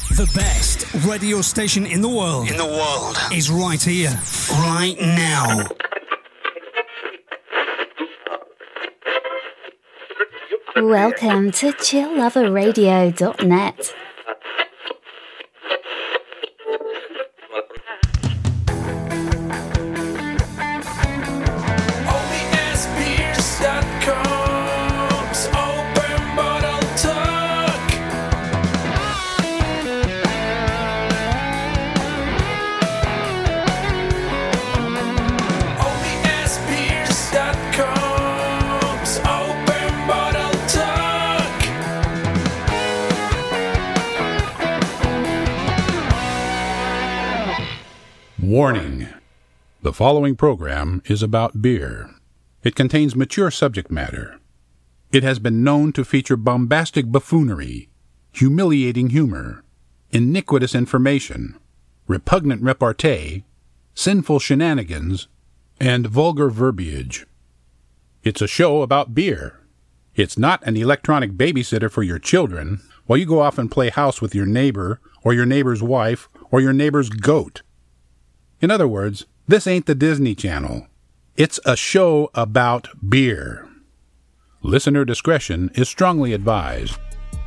The best radio station in the world. Is right here, right now. Welcome to chillloverradio.net. Warning. The following program is about beer. It contains mature subject matter. It has been known to feature bombastic buffoonery, humiliating humor, iniquitous information, repugnant repartee, sinful shenanigans, and vulgar verbiage. It's a show about beer. It's not an electronic babysitter for your children while you go off and play house with your neighbor or your neighbor's wife or your neighbor's goat. In other words, this ain't the Disney Channel. It's a show about beer. Listener discretion is strongly advised.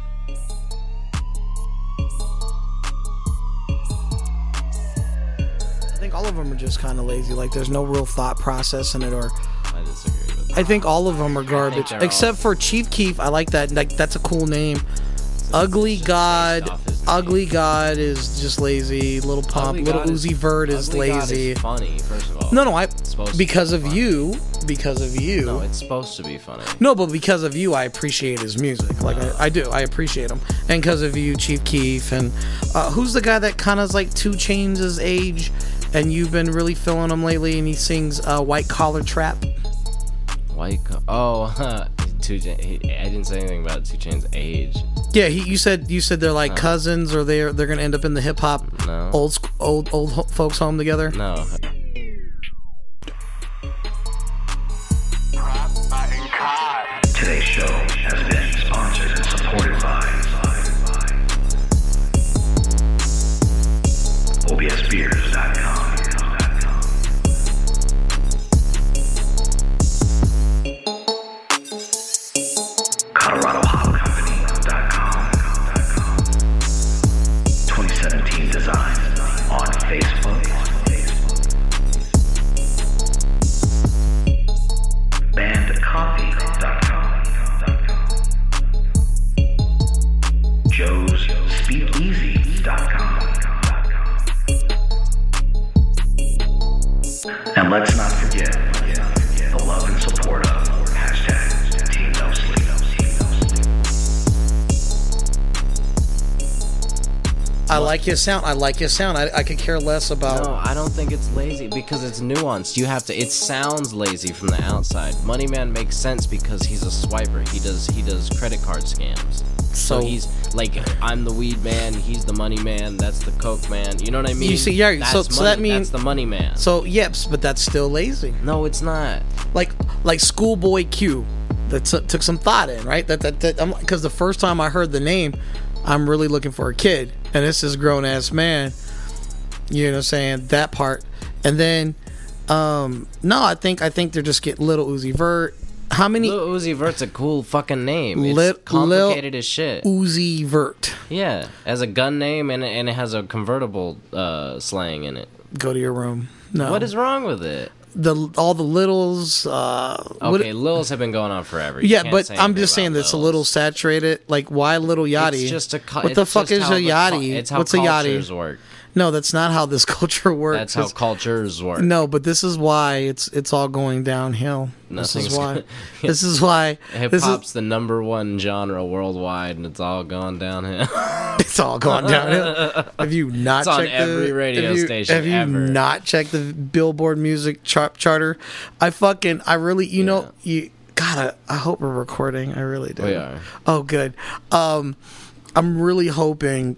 I think all of them are just kind of lazy. Like, there's no real thought process in it, or... I disagree with that. I think all of them are garbage. Except for Chief Keef. I like that. Like, that's a cool name. Ugly God is just lazy. Little Pump, Little Uzi Vert is lazy. God is funny, first of all. No, because of you. No, it's supposed to be funny. No, but because of you, I appreciate his music. Like I do, I appreciate him. And because of you, Chief Keef, and who's the guy that kind of like 2 Chainz' age, and you've been really feeling him lately, and he sings White Collar Trap. I didn't say anything about 2 Chainz' age. Yeah, you said they're like cousins, or they're gonna end up in the hip hop old folks home together. No. Today's show has been sponsored and supported by OBSbeers.com. ColoradoHopCompany.com. 2017 Design on Facebook. BandCoffee.com. Joe'sSpeakEasy.com. And let's not forget the love and support of #Team No Sleep. I like his sound. I could care less about. No, I don't think it's lazy because it's nuanced. It sounds lazy from the outside. Money Man makes sense because he's a swiper. He does credit card scams. So he's like, I'm the weed man, he's the money man, that's the coke man. You know what I mean? You see, yeah. So that means that's the money man. So yes, but that's still lazy. No, it's not. Like Schoolboy Q, that took some thought in, right? Because the first time I heard the name, I'm really looking for a kid, and this is grown ass man. You know what I'm saying? That part, and then no, I think they're just getting Little Uzi Vert. How many? Lil Uzi Vert's a cool fucking name. It's complicated as shit. Uzi Vert. Yeah, as a gun name, and it has a convertible slang in it. Go to your room. No. What is wrong with it? All the littles. Okay, Lils have been going on forever. Yeah, but I'm just saying that's a little saturated. Like, why Little Yachty? It's just what the fuck is a Yachty? It's how What's a cultures Yachty? work. No, that's not how this culture works. That's how cultures work. No, but this is why it's all going downhill. This is why. This is why. Hip hop's the #1 genre worldwide, and it's all gone downhill. It's all gone downhill. Have you not it's checked on every radio station Have you ever. not checked the Billboard music charter? I really, know, I hope we're recording. I really do. We are. Oh, good. I'm really hoping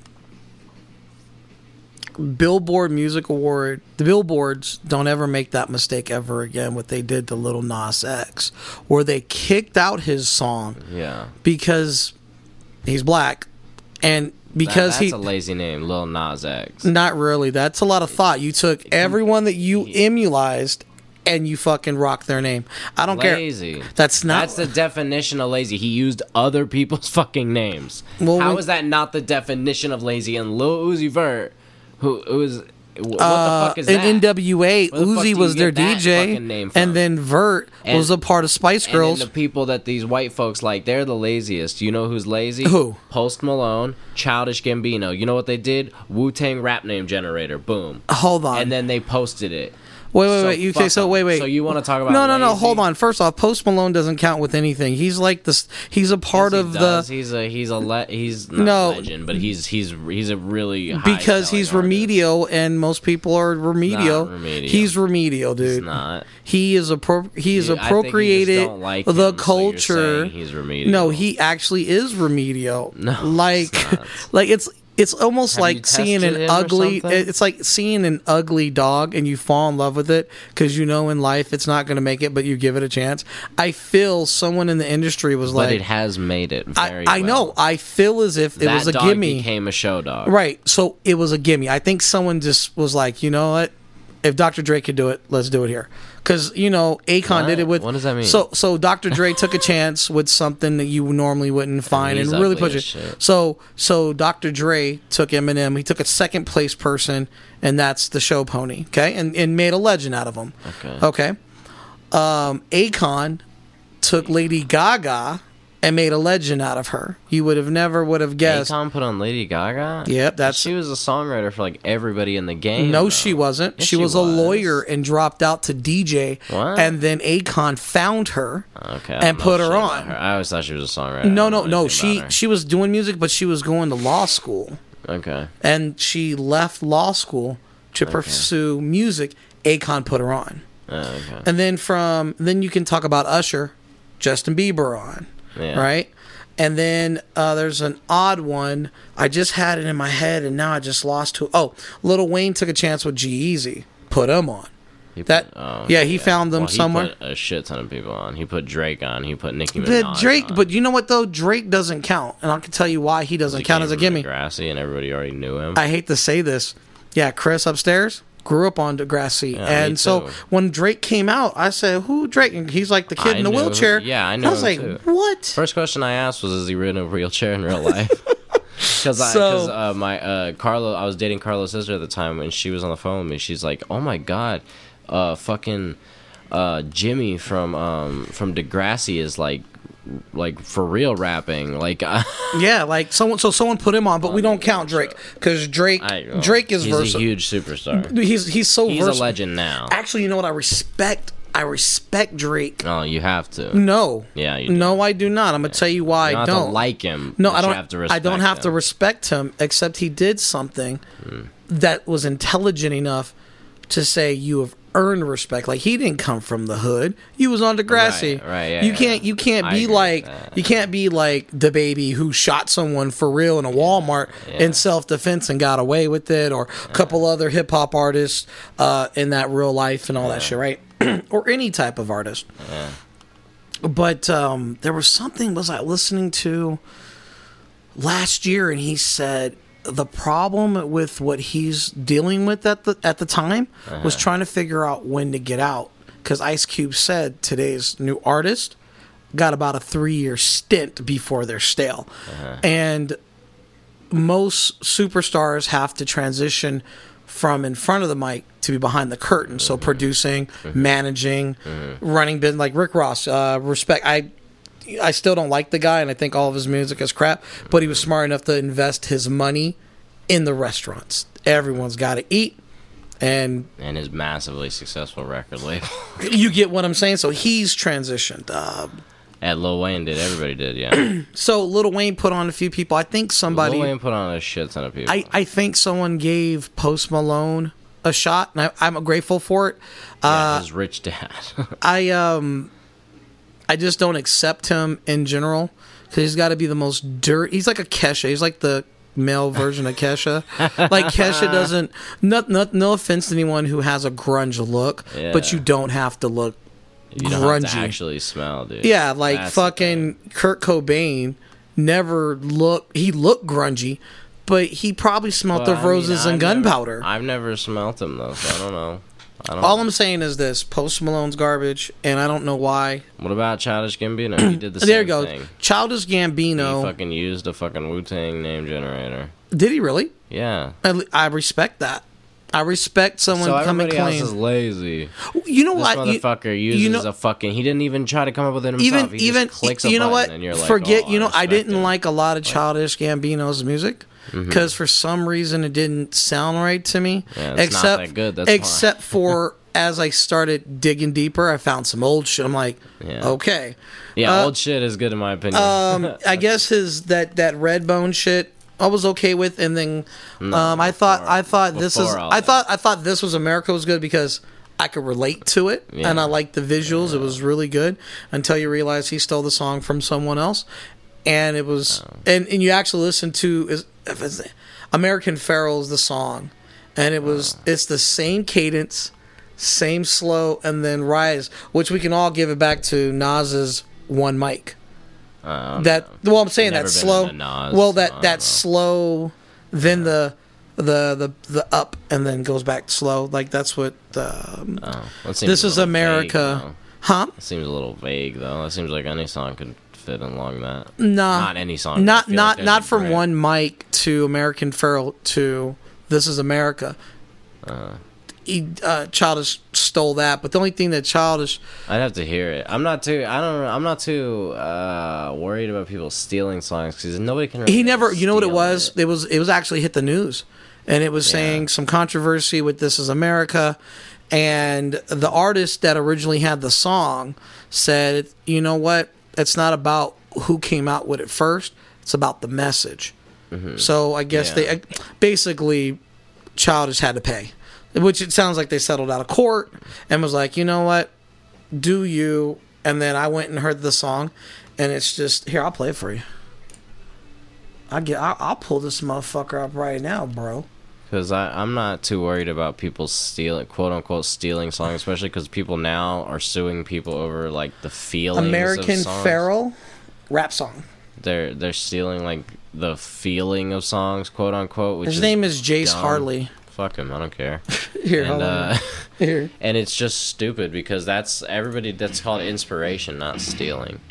Billboard Music Award, the Billboards don't ever make that mistake ever again, what they did to Lil Nas X, where they kicked out his song Yeah. because he's black, and because that's a lazy name, Lil Nas X. Not really. That's a lot of thought. You took everyone that you emulized and you fucking rock their name. I don't Lazy. care. That's not. That's the definition of lazy. He used other people's fucking names. Well, How is that not the definition of lazy? And Lil Uzi Vert, who was what the fuck is that? In NWA, Where the fuck Uzi do you was their get that fucking DJ, name from? and then Vert was a part of Spice Girls. And then the people that these white folks like, they're the laziest. You know who's lazy? Who? Post Malone, Childish Gambino. You know what they did? Wu-Tang rap name generator. Boom. Hold on. And then they posted it. Wait. You fuck okay? So 'em. wait. So you want to talk about? No. lazy? Hold on. First off, Post Malone doesn't count with anything. He's like this. He's a part Yes, of he the. does. He's not No. a legend, but he's a really high Because he's selling artist. remedial, and most people are remedial. Not remedial. He's remedial, dude. He's not. He is I think appropriated you just don't like the him, so you're culture. saying he's remedial. No, he actually is remedial. No, like, it's not. like it's almost Have you like seeing tested an him or ugly. something? It's like seeing an ugly dog and you fall in love with it because you know in life it's not going to make it, but you give it a chance. I feel someone in the industry was But like, it has made it very I well. know. I feel as if it That was a dog gimme. became a show dog. Right. So it was a gimme. I think someone just was like, you know what? If Dr. Dre could do it, let's do it here. Because, you know, Akon did it with... What does that mean? So Dr. Dre took a chance with something that you normally wouldn't find and he's really ugly push as it. shit. So Dr. Dre took Eminem. He took a second place person, and that's the show pony, okay? And made a legend out of him. Okay. Akon took Lady Gaga and made a legend out of her. You would have guessed. Akon put on Lady Gaga? Yep, that's... She was a songwriter for like everybody in the game. No, though. she wasn't. Yes, she was a lawyer and dropped out to DJ. What? And then Akon found her Okay, and put her on. I always thought she was a songwriter. No. She was doing music, but she was going to law school. Okay. And she left law school to pursue music. Akon put her on. Okay. And then you can talk about Usher, Justin Bieber on. Yeah. Right? And then there's an odd one. I just had it in my head, and now I just lost who. Oh, Lil Wayne took a chance with G-Eazy. Put him on. He found them somewhere. He put a shit ton of people on. He put Drake on. He put Nicki Minaj on. But you know what, though? Drake doesn't count. And I can tell you why he doesn't count as a gimme. Degrassi, and everybody already knew him. I hate to say this. Yeah, Chris upstairs grew up on Degrassi. Yeah, and me so too. when Drake came out, I said, who Drake? And he's like the kid in the wheelchair. Yeah, I And know. I was like, too. what? First question I asked was, is he ridden a wheelchair in real life? Because my Carlo, I was dating Carlo's sister at the time, and she was on the phone with me. She's like, "Oh my god, fucking Jimmy from Degrassi is like for real rapping." Like, Yeah, like someone put him on, but we don't count Drake because Drake is he's versatile. a huge superstar. He's so He's versatile. a legend now. Actually, you know what? I respect Drake. Oh, you have to. No. Yeah, you do. No, I do not. I'm gonna tell you why You I don't have don't to like him. No, but I don't. You have to respect I don't have to him. respect him, except he did something that was intelligent enough to say you have earned respect. Like he didn't come from the hood. You was on Degrassi. Right, yeah, You can't I be agree like with that. you can't be like the baby who shot someone for real in a Walmart in self defense and got away with it, or a couple other hip hop artists in that real life and all that shit, right? Or any type of artist. Yeah. But there was something was I listening to last year, and he said the problem with what he's dealing with at the time was trying to figure out when to get out. Because Ice Cube said today's new artist got about a 3-year stint before they're stale. And most superstars have to transition from in front of the mic to be behind the curtain. So producing, managing, running business, like Rick Ross. Respect. I still don't like the guy, and I think all of his music is crap. But he was smart enough to invest his money in the restaurants. Everyone's got to eat, and his massively successful record label. you get what I'm saying. So he's transitioned. At Lil Wayne did. Everybody did, yeah. So Lil Wayne put on a few people. I think somebody. Lil Wayne put on a shit ton of people. I think someone gave Post Malone a shot, and I'm grateful for it. his rich dad. I just don't accept him in general because he's got to be the most dirt. He's like a Kesha. He's like the male version of Kesha. Like Kesha doesn't. No offense to anyone who has a grunge look, but you don't have to look You grungy. don't have to actually smell, dude. Yeah, like That's the fucking Kurt Cobain never looked. He looked grungy, but he probably smelt Well, of roses and gunpowder. I've never smelt them though, so I don't know. All I'm saying is this: Post Malone's garbage, and I don't know why. What about Childish Gambino? He did the same There you go. thing. Childish Gambino. He fucking used a fucking Wu-Tang name generator. Did he really? Yeah. I respect that. I respect someone coming everybody clean. else is lazy. You know This what? motherfucker uses a fucking. He didn't even try to come up with it himself. He just clicks a you know button what? and you're like, Forget. oh, I respect didn't him. like a lot of Childish Gambino's music because for some reason it didn't sound right to me. Yeah, it's not that good. That's except for as I started digging deeper, I found some old shit. I'm like, okay, Yeah, old shit is good in my opinion. I guess that Redbone shit I was okay with, and then I thought this was America was good because I could relate to it, and I liked the visuals. It was really good until you realize he stole the song from someone else, and it was and you actually listen to American Pharaoh's the song, and it's the same cadence, same slow, and then rise, which we can all give it back to Nas's One Mic. I'm saying that slow. That slow, then the up, and then goes back to slow. Like that's what. This is America, vague, huh? It seems a little vague though. It seems like any song could fit along that. Nah, not any song. Not from One Mic to American Pharaoh to This Is America. Childish stole that, but the only thing that Childish, I'd have to hear it. I'm not too worried about people stealing songs because nobody can. Really he never. You know what it was? It was actually hit the news, and it was saying some controversy with This Is America, and the artist that originally had the song said, "You know what? It's not about who came out with it first. It's about the message." Mm-hmm. So I guess they basically Childish had to pay. Which it sounds like they settled out of court and was like, you know what, do you? And then I went and heard the song, and it's just here. I'll play it for you. I'll pull this motherfucker up right now, bro. Because I'm not too worried about people stealing, quote unquote, stealing songs, especially because people now are suing people over like the feelings. American of songs. Pharaoh, rap song. They're stealing like the feeling of songs, quote unquote. His name is Jace Harley. Fuck him, I don't care. Here, Here. And it's just stupid because that's called inspiration, not stealing.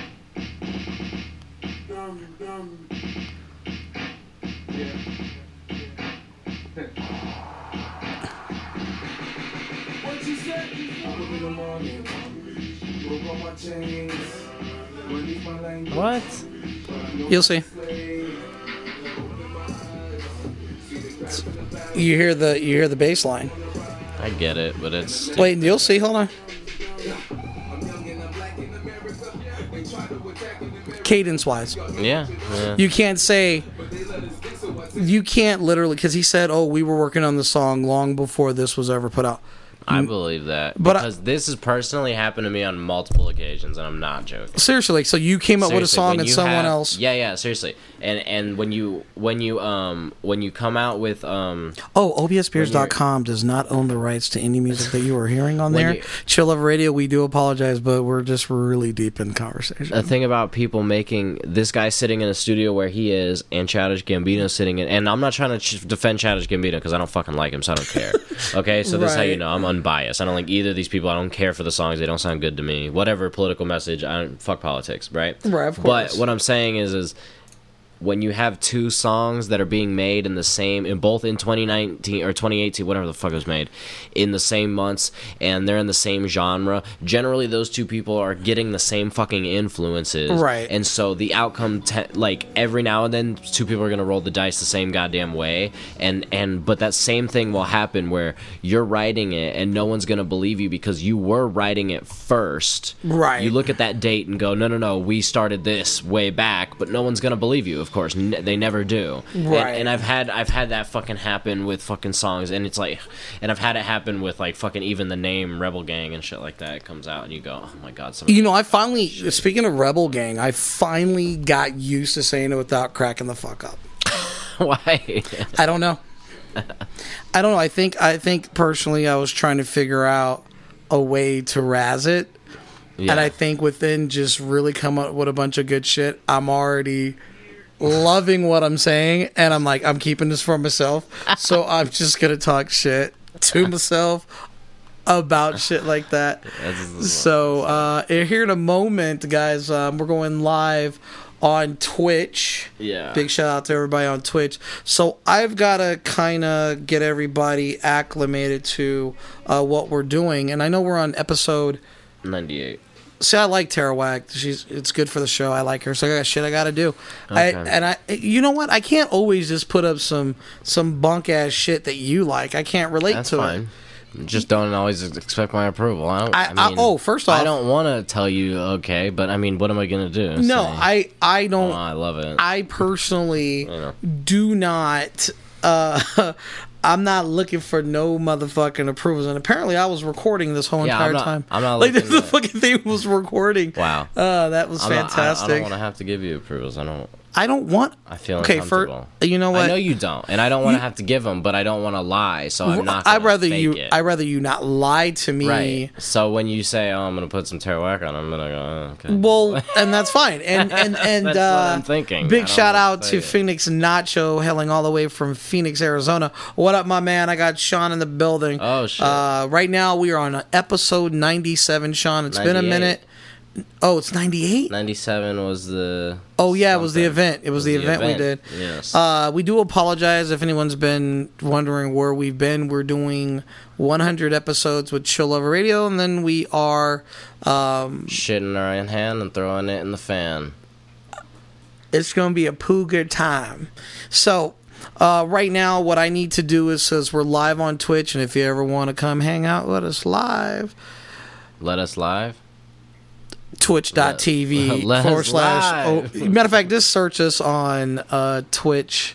What? You'll see. You hear the bass line. I get it, but it's wait. You'll see. Hold on. Cadence wise, yeah. You can't say. You can't literally because he said, "Oh, we were working on the song long before this was ever put out." I believe that because this has personally happened to me on multiple occasions, and I'm not joking. Seriously, so you came up with a song and someone else. Yeah, seriously. And when you come out with OBSBeers.com does not own the rights to any music that you are hearing on there. Chill Love Radio, we do apologize, but we're just really deep in conversation. The thing about people making this guy sitting in a studio where he is, and Childish Gambino sitting in, and I'm not trying to defend Childish Gambino because I don't fucking like him, so I don't care. Okay, so this is how you know I'm unbiased. I don't like either of these people. I don't care for the songs; they don't sound good to me. Whatever political message, I don't fuck politics, right? Right, of course. But what I'm saying is when you have two songs that are being made in both in 2019 or 2018, whatever the fuck it was made, in the same months, and they're in the same genre, generally those two people are getting the same fucking influences. Right. And so the outcome, like every now and then, two people are going to roll the dice the same goddamn way. But that same thing will happen where you're writing it and no one's going to believe you because you were writing it first. Right. You look at that date and go, no, we started this way back, but no one's going to believe you. Of course, they never do. Right. And I've had that fucking happen with fucking songs, and it's like, and I've had it happen with like fucking even the name Rebel Gang and shit like that. It comes out and you go, oh my god. I finally, speaking of Rebel Gang, I finally got used to saying it without cracking the fuck up. Why? I don't know. I think personally, I was trying to figure out a way to razz it. Yeah. And I think within just really come up with a bunch of good shit, I'm already loving what I'm saying, and I'm like, I'm keeping this for myself. So I'm just gonna talk shit to myself about shit like that. So here in a moment, guys, we're going live on Twitch. Yeah. Big shout out to everybody on Twitch. So I've got to kind of get everybody acclimated to what we're doing, and I know we're on episode 98. See, I like Tara Whack. It's good for the show. I like her. So I got shit I got to do. Okay. You know what? I can't always just put up some bunk ass shit that you like. I can't relate That's to fine. it. Just don't always expect my approval. First off, I don't want to tell you okay, but I mean, what am I gonna do? No, Say, I don't. Oh, I love it. I personally do not. I'm not looking for no motherfucking approvals, and apparently I was recording this whole entire time. I'm not like looking the fucking thing was recording. Wow, that was fantastic. I don't want to have to give you approvals. I don't want. I feel okay. uncomfortable. You know what? I know you don't, and I don't want to have to give them, but I don't want to lie, so I'm not. I'd rather fake it. I'd rather you not lie to me. Right. So when you say, "Oh, I'm gonna put some Tara Whack on," I'm gonna go, oh, "Okay." Well, and that's fine. And That's what I'm thinking. Big shout out to it. Phoenix Nacho, hailing all the way from Phoenix, Arizona. What up, my man? I got Sean in the building. Oh shit. Right now we are on episode 97. Sean, it's 98. been a minute. Oh, it's 98? 97 was the... Oh, yeah, it was the event. It was the event we did. Yes. We do apologize if anyone's been wondering where we've been. We're doing 100 episodes with Chill Over Radio, and then we are... shitting our in hand and throwing it in the fan. It's going to be a poo good time. So... right now, what I need to do is, since we're live on Twitch, and if you ever want to come hang out with us live... Let us live? Twitch.tv / matter of fact, just search us on Twitch,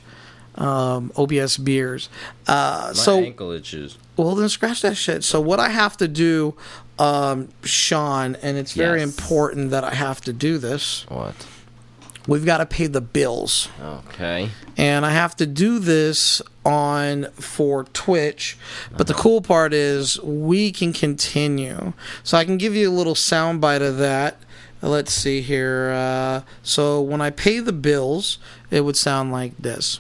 OBS Beers. My ankle itches. Well, then scratch that shit. So what I have to do, Sean, and it's very important that I have to do this. What? We've got to pay the bills. Okay. And I have to do this for Twitch. But the cool part is we can continue. So I can give you a little soundbite of that. Let's see here. So when I pay the bills, it would sound like this.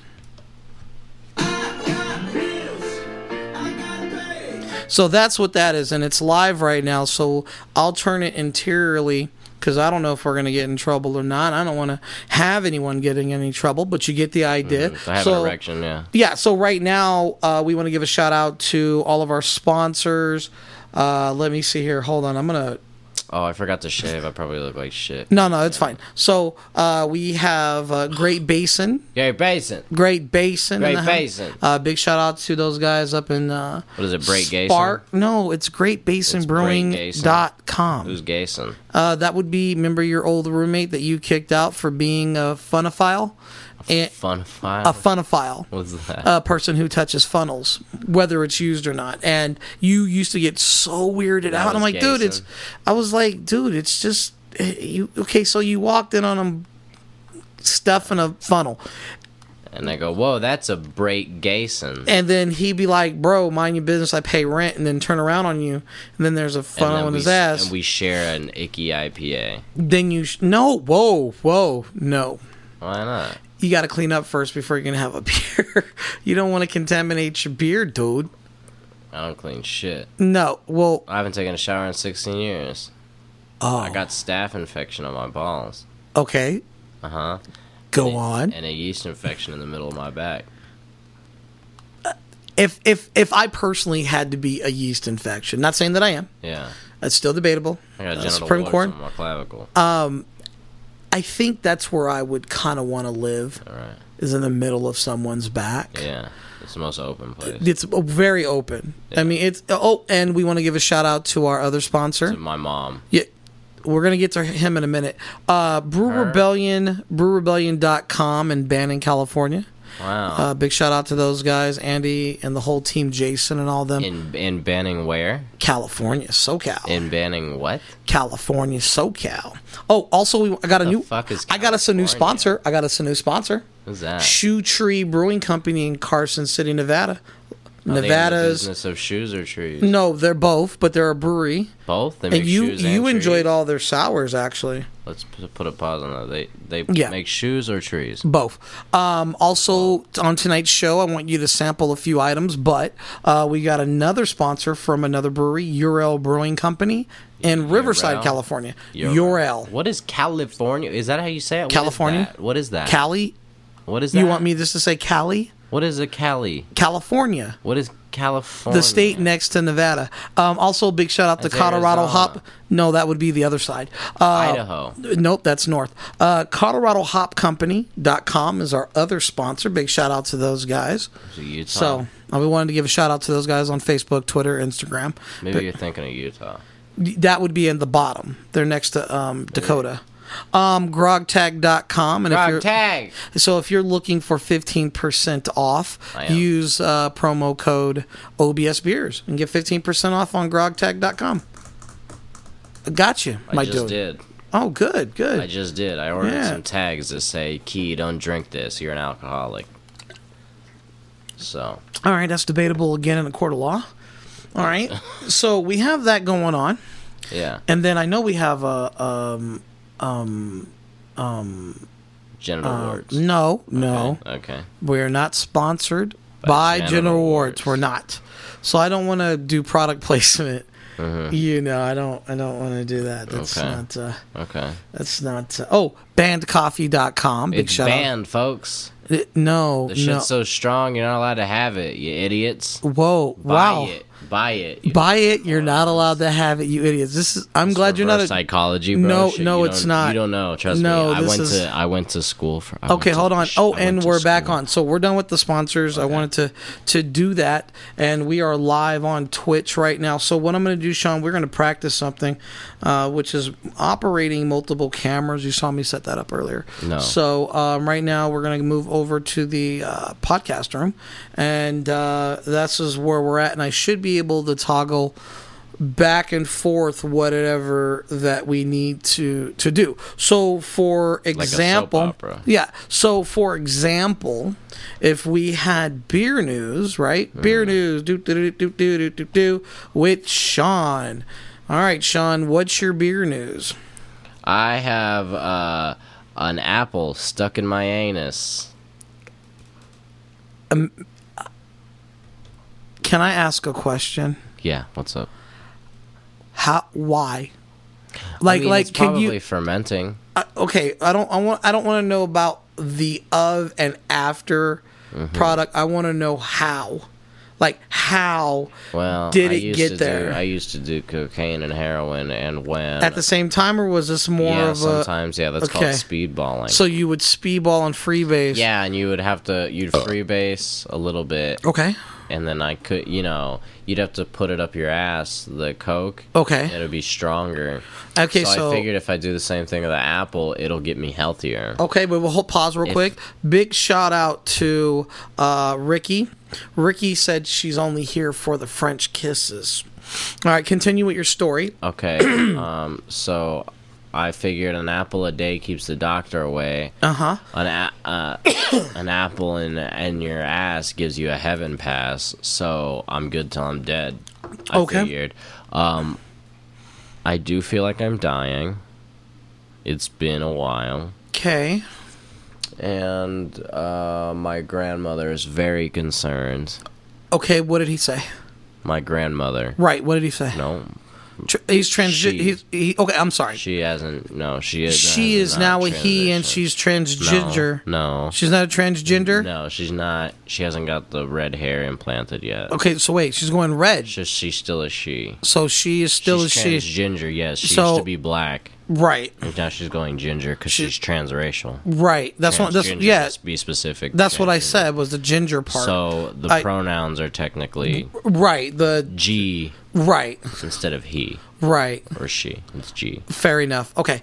So that's what that is. And it's live right now. So I'll turn it interiorly, because I don't know if we're going to get in trouble or not. I don't want to have anyone getting in any trouble, but you get the idea. I have an erection, yeah. Yeah, so right now, we want to give a shout out to all of our sponsors. Let me see here. Hold on. I'm going to... Oh, I forgot to shave. I probably look like shit. No, it's fine. So we have Great Basin. Great Basin. Great Basin. Great Basin. Big shout out to those guys up in... what is it, Break Gason? Spark? No, it's GreatBasinBrewing.com. Who's Gason? That would be, remember your old roommate that you kicked out for being a funophile? Funophile? A funophile. What's that? A person who touches funnels, whether it's used or not. And you used to get so weirded out. And I'm like, dude, it's just you. Okay, so you walked in on them stuffing a funnel. And I go, whoa, that's a Break Gason. And then he'd be like, bro, mind your business, I pay rent, and then turn around on you. And then there's a funnel in his ass. And we share an icky IPA. Then no. Whoa, no. Why not? You got to clean up first before you're going to have a beer. You don't want to contaminate your beer, dude. I don't clean shit. No, well... I haven't taken a shower in 16 years. Oh. I got staph infection on my balls. Okay. Uh-huh. Go on. And a yeast infection in the middle of my back. If I personally had to be a yeast infection, not saying that I am. Yeah. That's still debatable. I got genital Supreme Court on my clavicle. I think that's where I would kind of want to live. All right. Is in the middle of someone's back. Yeah. It's the most open place. It's very open. Yeah. I mean, it's... Oh, and we want to give a shout out to our other sponsor. To my mom. Yeah. We're going to get to him in a minute. Brew Rebellion, brewrebellion.com in Banning, California. Wow. Big shout out to those guys, Andy and the whole team, Jason and all them. In Banning where? California, SoCal. In Banning what? California, SoCal. Oh, also I got a new sponsor. I got us a new sponsor. Who's that? Shoe Tree Brewing Company in Carson City, Nevada. Are they in the Nevada's. business of shoes or trees? No, they're both, but they're a brewery. Both. They make And you shoes and enjoyed trees? all their sours, actually. Let's put a pause on that. They Yeah. make shoes or trees. Both. Also, on tonight's show, I want you to sample a few items, but we got another sponsor from another brewery, Urel Brewing Company in Riverside, Urel? California. Urel. Urel. What is California? Is that how you say it? California? What is that? Cali? What is that? You want me just to say Cali? What is a Cali? California. What is California? The state next to Nevada. Also, big shout out to That's Colorado Arizona. Hop. No, that would be the other side. Idaho. Nope, that's north. ColoradoHopCompany.com is our other sponsor. Big shout out to those guys. So Utah. So we wanted to give a shout out to those guys on Facebook, Twitter, Instagram. Maybe you're thinking of Utah. That would be in the bottom. They're next to Dakota. Grogtag.com. And Grog tag. So if you're looking for 15% off, I am. use promo code OBS Beers and get 15% off on grogtag.com. Got you, my I just dude. did. Oh, good. I just did. I ordered Yeah. some tags that say, "Key, don't drink this. You're an alcoholic." So All right, that's debatable again in a court of law. All right, so we have that going on, yeah, and then I know we have a genital warts. no, Okay. we're not sponsored by General General Warts. Warts. We're not. So I don't want to do product placement. Mm-hmm. You know, I don't want to do that. That's Okay. not. Okay. That's not. Bandcoffee.com. Big It's shout banned, folks. out. No, The no. shit's so strong, you're not allowed to have it, you idiots. Whoa! Wow. Buy it. You Buy it. You're not allowed to have it. You idiots. This is. I'm glad you're not. reverse psychology, bro. No, Shit, no, you it's don't- not. You don't know. Trust No, me. this I went to school for. Okay, hold on. And we're back on. on. So we're done with the sponsors. I wanted to do that, and we are live on Twitch right now. So what I'm going to do, Sean, we're going to practice something, which is operating multiple cameras. You saw me set that up earlier. No. So right now we're going to move over to the podcast room, and this is where we're at. And I should be able to toggle back and forth whatever that we need to do. So for example, opera. yeah. So for example, if we had beer news, right? Beer news with Sean. All right, Sean, what's your beer news? I have an apple stuck in my anus. Can I ask a question? Yeah, what's up? Why? I mean, it's can probably you? fermenting. Okay, I don't want to know about the of and after product. I want to know how. Like how Well, did I it used get to there? I used to do cocaine and heroin, and when At the same time, or was this more yeah, of a? sometimes that's called Okay. speedballing. So you would speedball and freebase. yeah, and you'd freebase a little bit, Okay. and then I could, you'd have to put it up your ass, the coke. Okay. It'll be stronger. Okay. So So, I figured if I do the same thing with the apple, it'll get me healthier. okay, but we'll pause real quick. Big shout out to Ricky. Ricky said she's only here for the French kisses. All right, continue with your story. Okay, so I figured an apple a day keeps the doctor away. Uh-huh. An apple in your ass gives you a heaven pass, so I'm good till I'm dead. I Okay. figured. I do feel like I'm dying. It's been a while. Okay. And my grandmother is very concerned. Okay, what did he say? My grandmother. Right, what did he say? No, He's She. okay, I'm sorry. she hasn't. No, she is. She is not now a he and transitioned. she's transgender. No. She's not a transgender? No, she's not. She hasn't got the red hair implanted yet. Okay, so wait, she's going red. She's still a she. So she is still She's a she. transgender, yes. She So- used to be black. Right. And now she's going ginger because she's transracial. Right. That's what that's Transgender, yeah. let's be specific. That's what I transgender. said was the ginger part. So the I- pronouns are technically right, the G right. instead of he Right. or she. It's G. Fair enough. Okay.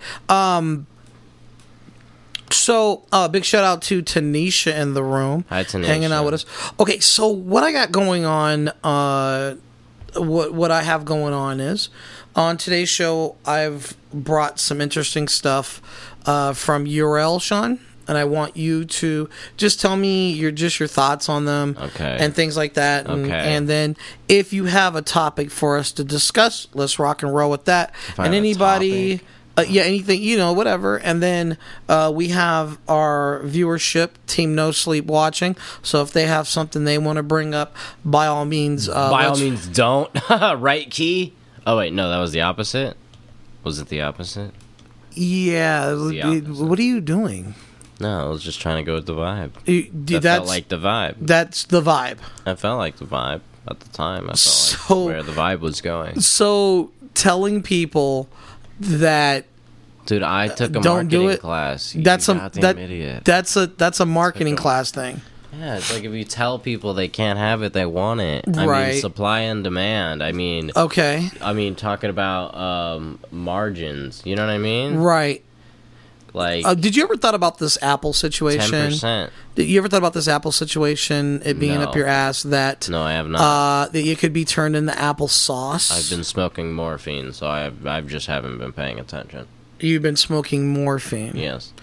So, big shout out to Tanisha in the room. Hi, Tanisha. Hanging out with us. Okay, so what I got going on, what I have going on is, on today's show, I've brought some interesting stuff from URL, Sean. and I want you to just tell me your thoughts on them, Okay. and things like that. And, Okay. and then if you have a topic for us to discuss, let's rock and roll with that. If I And have a anybody. topic? Anything, whatever. And then we have our viewership, Team No Sleep, watching. So if they have something they want to bring up, by all means. By all means, don't. Right key? Oh, wait, no, that was the opposite? Was it the opposite? Yeah. the opposite. What are you doing? No, I was just trying to go with the vibe. That That felt like the vibe. That's the vibe. I felt like the vibe at the time. I felt So- like where the vibe was going. So telling people that Dude, I took a don't do marketing it. class. You That's goddamn idiot. That's a marketing class thing. Yeah, it's like if you tell people they can't have it, they want it. I Right. mean, supply and demand. I mean, Okay. talking about margins. You know what I mean? Right. Like Did you ever thought about this Apple situation? 10%. Did you ever thought about this Apple situation? It being No. up your ass that No, I have not. that it could be turned into applesauce. I've been smoking morphine, so I've just haven't been paying attention. You've been smoking morphine. Yes.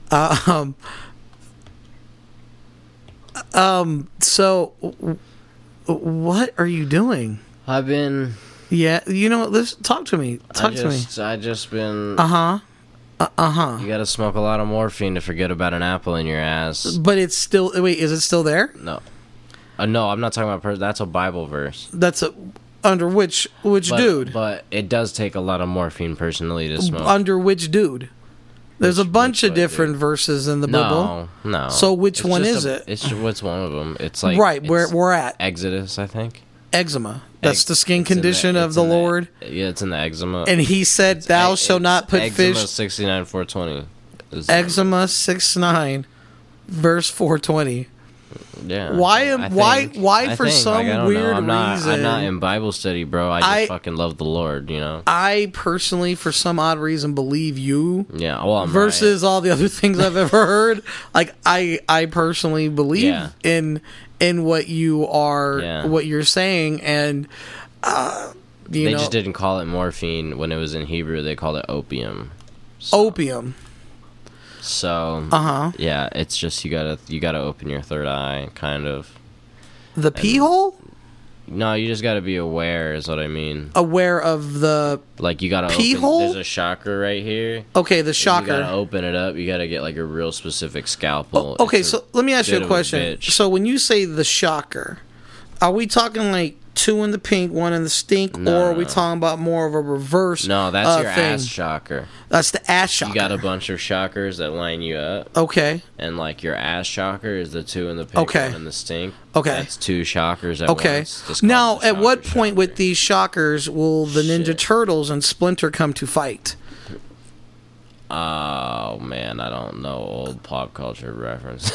So, what are you doing? I've been. Yeah, let's talk to me. Talk to me. I just been. Uh huh. You gotta smoke a lot of morphine to forget about an apple in your ass. But it's still. Wait, is it still there? No. No, I'm not talking about. That's a Bible verse. That's under which dude? But it does take a lot of morphine personally to smoke. Under which dude? There's a bunch of which different dude? verses in the Bible. No. So which It's one just is it? It's what's one of them. It's like Right, where it's we're at. Exodus, I think. Eczema. That's the skin It's in condition of it's the in Lord. Yeah, it's in the eczema. And he said, "Thou shalt not put eczema fish." 69:420. Eczema 6:9, verse 420. Yeah. Why I for think, some I don't weird know. I'm reason? not in Bible study, bro. I just fucking love the Lord, you know. I personally, for some odd reason, believe you. Yeah. Well, I'm versus all the other things I've ever heard. Like I personally believe Yeah. in what you are, Yeah. what you're saying, and They just didn't call it morphine when it was in Hebrew. They called it opium. So, opium. So yeah, it's just you gotta open your third eye, kind of. The pee hole. No, you just gotta be aware, is what I mean. Aware of the Like you gotta pee open, hole? There's a shocker right here. okay, the You shocker. gotta open it up. You gotta get like a real specific scalpel. Okay, It's so let me ask you bit a of question. bitch. So when you say the shocker, are we talking like 2 in the pink, 1 in the stink, No, or are we no. talking about more of a reverse? No, that's your thing? ass shocker. That's the ass shocker. You got a bunch of shockers that line you up, Okay. and like your ass shocker is the 2 in the pink, Okay. 1 in the stink. Okay. That's 2 shockers at Okay. once. Just call Now, it the at what shocker point with shocker. these shockers will the Ninja Shit. Turtles and Splinter come to fight? Oh man, I don't know old pop culture reference.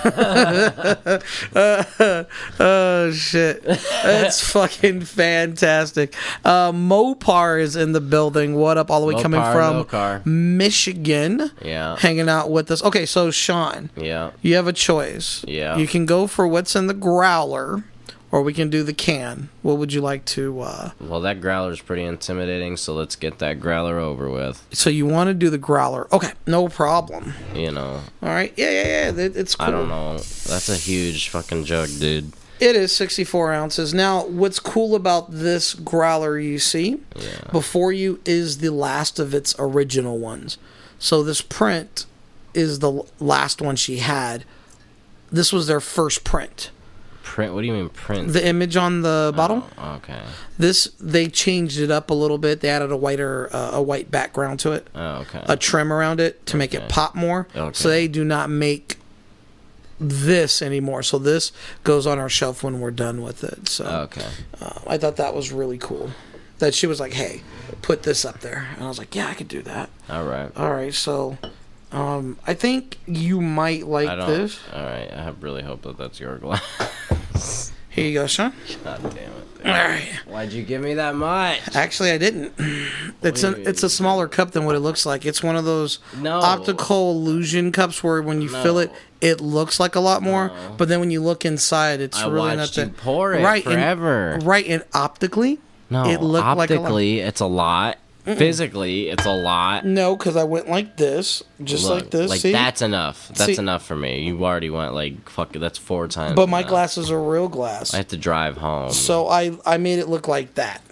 Oh shit, that's fucking fantastic. Mopar is in the building. What up? All the way coming from Mopar. Michigan. Yeah. Hanging out with us. Okay, so Sean, Yeah. you have a choice. Yeah. You can go for what's in the growler, or we can do the can. What would you like to? Well, that growler's pretty intimidating, so let's get that growler over with. So you want to do the growler? Okay, no problem. You know, All right. Yeah. It's cool. I don't know. That's a huge fucking jug, dude. It is 64 ounces. Now, what's cool about this growler you see before you is the last of its original ones. So this print is the last one she had. This was their first print. Print? What do you mean print? The image on the bottle. Oh, okay. This, they changed it up a little bit. They added a white background to it, Oh, okay. a trim around it to make it Okay. pop more. Okay. So they do not make this anymore. So this goes on our shelf when we're done with it. So Okay. I thought that was really cool. That she was like, "Hey, put this up there," and I was like, "Yeah, I could do that." All right. All right, so I think you might like I don't. this. All right. I really hope that that's your glass. Here you go, Sean. God damn it. All right. Why'd you give me that much? Actually, I didn't. It's a smaller cup than what it looks like. It's one of those No. optical illusion cups where when you fill it, it looks like a lot more, but then when you look inside, it's I really not watched that. you pour it right, forever. and optically, No, it looked like a lot. optically, it's a lot. Physically, it's a lot. No, because I went like this, just Look, like this. Like, see? that's enough. That's See? enough for me. You already went, like, fuck it, that's 4 times. But my enough. glasses are real glass. I have to drive home. So I made it look like that.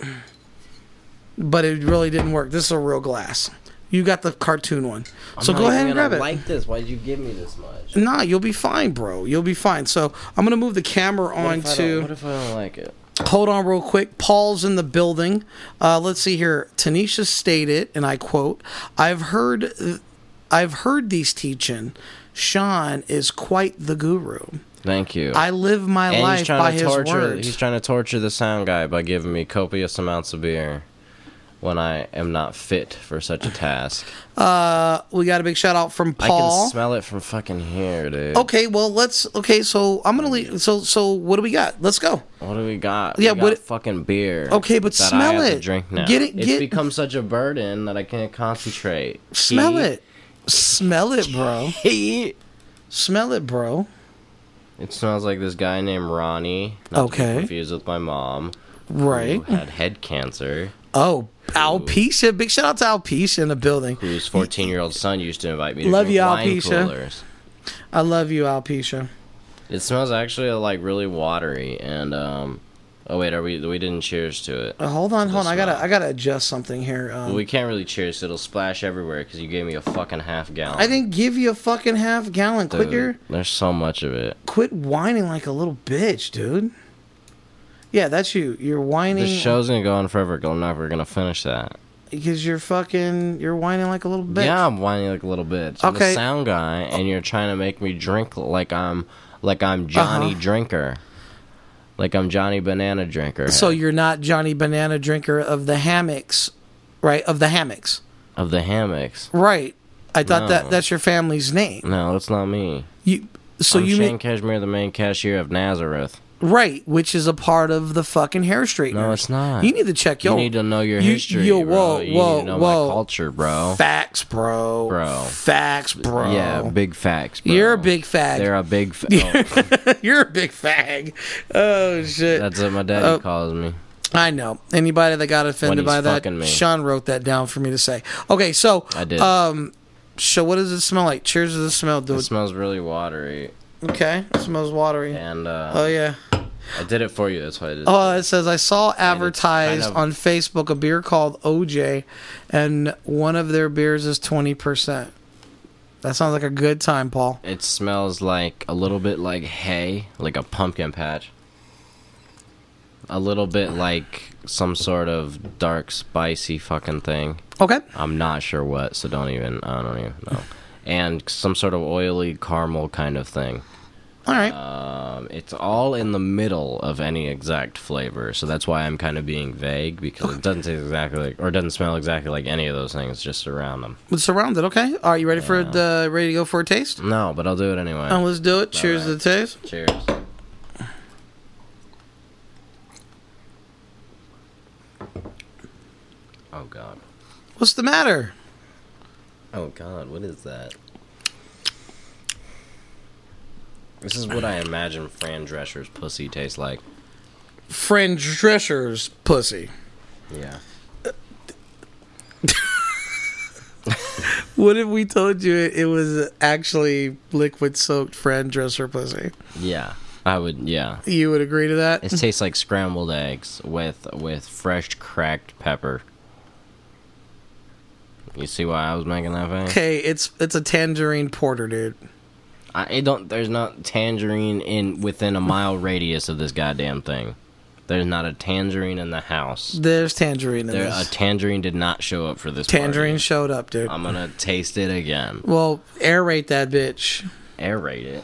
But it really didn't work. This is a real glass. You got the cartoon one. So go ahead and grab it. Like this. Why'd you give me this much? Nah, you'll be fine, bro. You'll be fine. So I'm going to move the camera on to... What if I don't like it? Hold on real quick. Paul's in the building. Let's see here. Tanisha stated, and I quote, I've heard these teaching. Sean is quite the guru. Thank you. I live my and life by his words. He's trying to torture the sound guy by giving me copious amounts of beer when I am not fit for such a task. We got a big shout out from Paul. I can smell it from fucking here, dude. Okay, well so I'm gonna leave. So what do we got? Let's go. What do we got? Yeah, we got fucking beer. Okay, but that smell I have it. To drink now. It's become such a burden that I can't concentrate. Smell it. Smell it, bro. Smell it, bro. It smells like this guy named Ronnie. Not to be confused with my mom. Right. Who had head cancer. Oh, Alpecia. Big shout out to Alpecia in the building. Whose 14-year-old son used to invite me to love drink you, wine Alpecia. coolers. I love you, Alpecia. It smells actually like really watery and oh wait, we didn't cheers to it. Hold on. I gotta adjust something here. Well, we can't really cheers. It'll splash everywhere because you gave me a fucking half gallon. I didn't give you a fucking half gallon. Dude, there's so much of it. Quit whining like a little bitch, dude. Yeah, that's you. You're whining. This show's gonna go on forever. I'm never gonna finish that. Because you're whining like a little bitch. Yeah, I'm whining like a little bitch. I'm Okay. a sound guy, and you're trying to make me drink like I'm Johnny Drinker. Like I'm Johnny Banana Drinker. So you're not Johnny Banana Drinker of the hammocks, right? Of the hammocks. Of the hammocks. Right. I thought No. that's your family's name. No, that's not me. I'm Shane Cashmere, the main cashier of Nazareth. Right, which is a part of the fucking hair straightener. No, it's not. You need to check You need to know your history, bro. Whoa, you need to know my culture, bro. Facts, bro. Facts, bro. Yeah, big facts, bro. You're a big fag. They're a big You're a big fag. Oh, shit. That's what my daddy calls me. I know. Anybody that got offended by that, me. Sean wrote that down for me to say. Okay, so... I did. So what does it smell like? Cheers to the smell, dude. It smells really watery. Okay, it smells watery. And, oh, yeah. I did it for you. That's why I did it. Oh, it says, I saw advertised on Facebook a beer called OJ, and one of their beers is 20%. That sounds like a good time, Paul. It smells like a little bit like hay, like a pumpkin patch. A little bit like some sort of dark, spicy fucking thing. Okay. I'm not sure what, so I don't even know. And some sort of oily caramel kind of thing. All right. It's all in the middle of any exact flavor, so that's why I'm kind of being vague, because it doesn't taste exactly like, or doesn't smell exactly like any of those things, just around them. It's surrounded, okay. Are you ready ready to go for a taste? No, but I'll do it anyway. Oh, let's do it. Cheers to the taste. Cheers. Oh, God. What's the matter? Oh, God, what is that? This is what I imagine Fran Drescher's pussy tastes like. Fran Drescher's pussy. Yeah. What if we told you it was actually liquid-soaked Fran Drescher pussy? Yeah, I would, yeah. You would agree to that? It tastes like scrambled eggs with fresh cracked pepper. You see why I was making that face? Okay, it's a tangerine porter, dude. There's not tangerine within a mile radius of this goddamn thing. There's not a tangerine in the house. There's tangerine in this. A tangerine did not show up for this Tangerine party. Showed up, dude. I'm gonna taste it again. Well, aerate that bitch. Aerate it.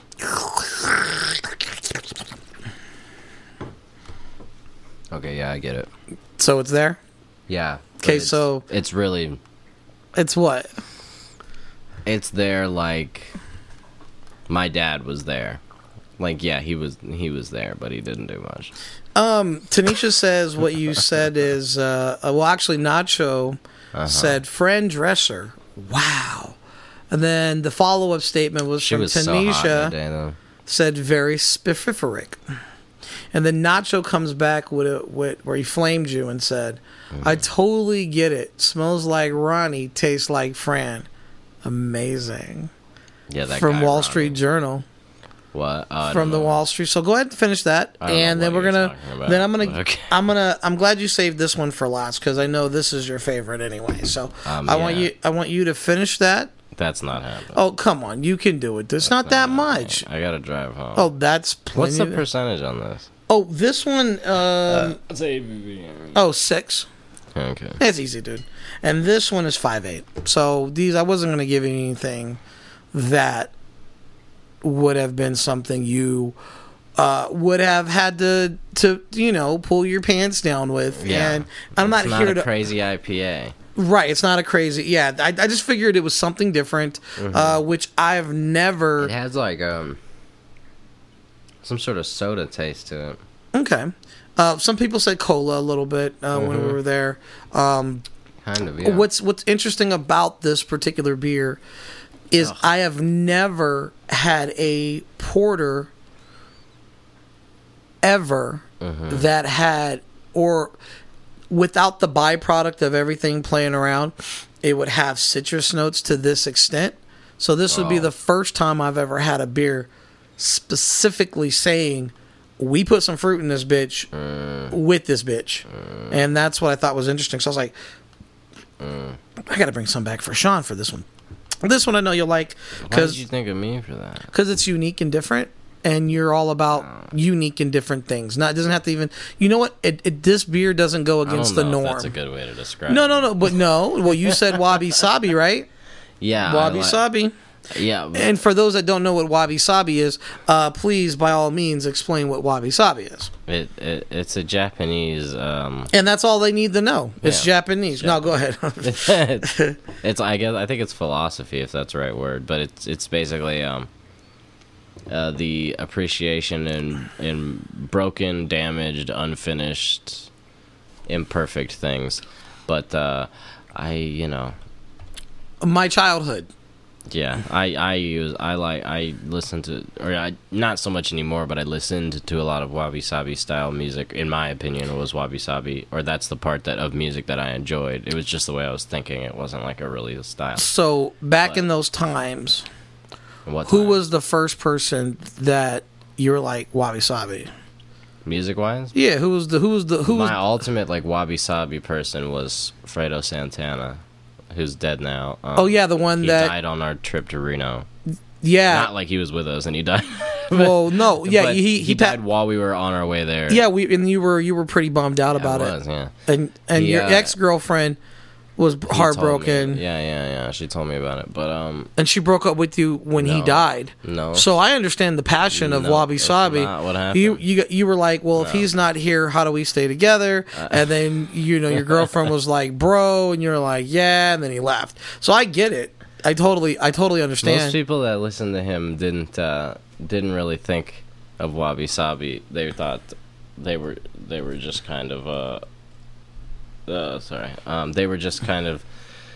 Okay, yeah, I get it. So it's there? Yeah. Okay, so... It's really... It's what? It's there like... My dad was there. Like, yeah, he was there, but he didn't do much. Tanisha says what you said is... well, actually, Nacho said, Fran Drescher. Wow. And then the follow-up statement was from Tanisha. So hot that day, though. Said, very spifferic. And then Nacho comes back with where he flamed you and said, I totally get it. Smells like Ronnie, tastes like Fran. Amazing. Yeah, that from guy, Wall Ronnie. Street Journal. What? From the Wall Street. So go ahead and finish that, and then we're gonna. Then I'm gonna. Okay. I'm glad you saved this one for last because I know this is your favorite anyway. So I want you to finish that. That's not happening. Oh come on, you can do it. It's not that much. I gotta drive home. Oh, that's plenty. What's the percentage on this? Oh, this one. Say. 6. Okay. It's easy, dude. And this one is 5.8. So these, I wasn't gonna give you anything that would have been something you would have had to pull your pants down with. Yeah. And I'm it's not here to crazy IPA. Right, it's not a crazy. Yeah, I just figured it was something different, which I've never. It has like some sort of soda taste to it. Okay, some people said cola a little bit when we were there. Kind of. Yeah. What's interesting about this particular beer is I have never had a porter ever that had, or without the byproduct of everything playing around, it would have citrus notes to this extent. So this would be the first time I've ever had a beer specifically saying, we put some fruit in this bitch with this bitch. And that's what I thought was interesting. So I was like, I got to bring some back for Sean for this one. This one I know you'll like. Why did you think of me for that? Because it's unique and different, and you're all about unique and different things. Not, it doesn't have to even. You know what? This beer doesn't go against the norm. That's a good way to describe. No. But no. Well, you said wabi sabi, right? Yeah. Wabi sabi. Yeah. And for those that don't know what wabi sabi is, please by all means explain what wabi sabi is. It's a Japanese. And that's all they need to know. It's Japanese. No, go ahead. It's I think it's philosophy, if that's the right word, but it's basically the appreciation in broken, damaged, unfinished, imperfect things. But my childhood. Yeah, I listen to, not so much anymore, but I listened to a lot of wabi sabi style music. In my opinion, it was wabi sabi, or that's the part of music that I enjoyed. It was just the way I was thinking. It wasn't like a really style. So back in those times, who was the first person that you were like wabi sabi? Music wise? Yeah, who was my ultimate like wabi sabi person was Fredo Santana, who's dead now. The one he that died on our trip to Reno. Yeah, not like he was with us and he died. Well, no, yeah, he died while we were on our way there. Yeah, you were pretty bummed out about it. Yeah, and your ex-girlfriend was heartbroken. Yeah. She told me about it, but and she broke up with you when he died. No, so I understand the passion of wabi sabi. What happened? You were like, well, if he's not here, how do we stay together? And then your girlfriend was like, bro, and you're like, yeah, and then he left. So I get it. I totally understand. Most people that listened to him didn't really think of wabi sabi. They thought they were just kind of they were just kind of,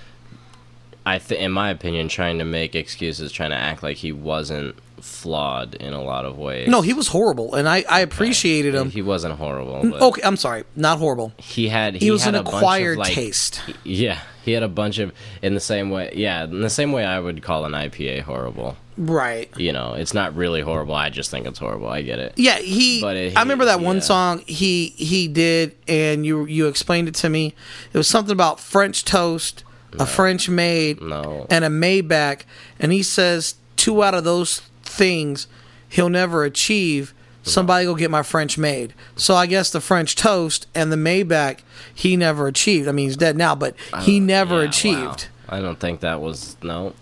in my opinion, trying to make excuses, trying to act like he wasn't flawed in a lot of ways. No, he was horrible, and I appreciated him. He wasn't horrible. But okay, I'm sorry, not horrible. He was an acquired taste. Yeah, he had a bunch of, in the same way I would call an IPA horrible. Right. It's not really horrible. I just think it's horrible. I get it. Yeah, I remember that one song he did, and you explained it to me. It was something about French toast, a French maid, and a Maybach, and he says 2 out of those things he'll never achieve. Somebody go get my French maid. So I guess the French toast and the Maybach he never achieved. I mean, he's dead now, but he never achieved. Wow. I don't think that was no.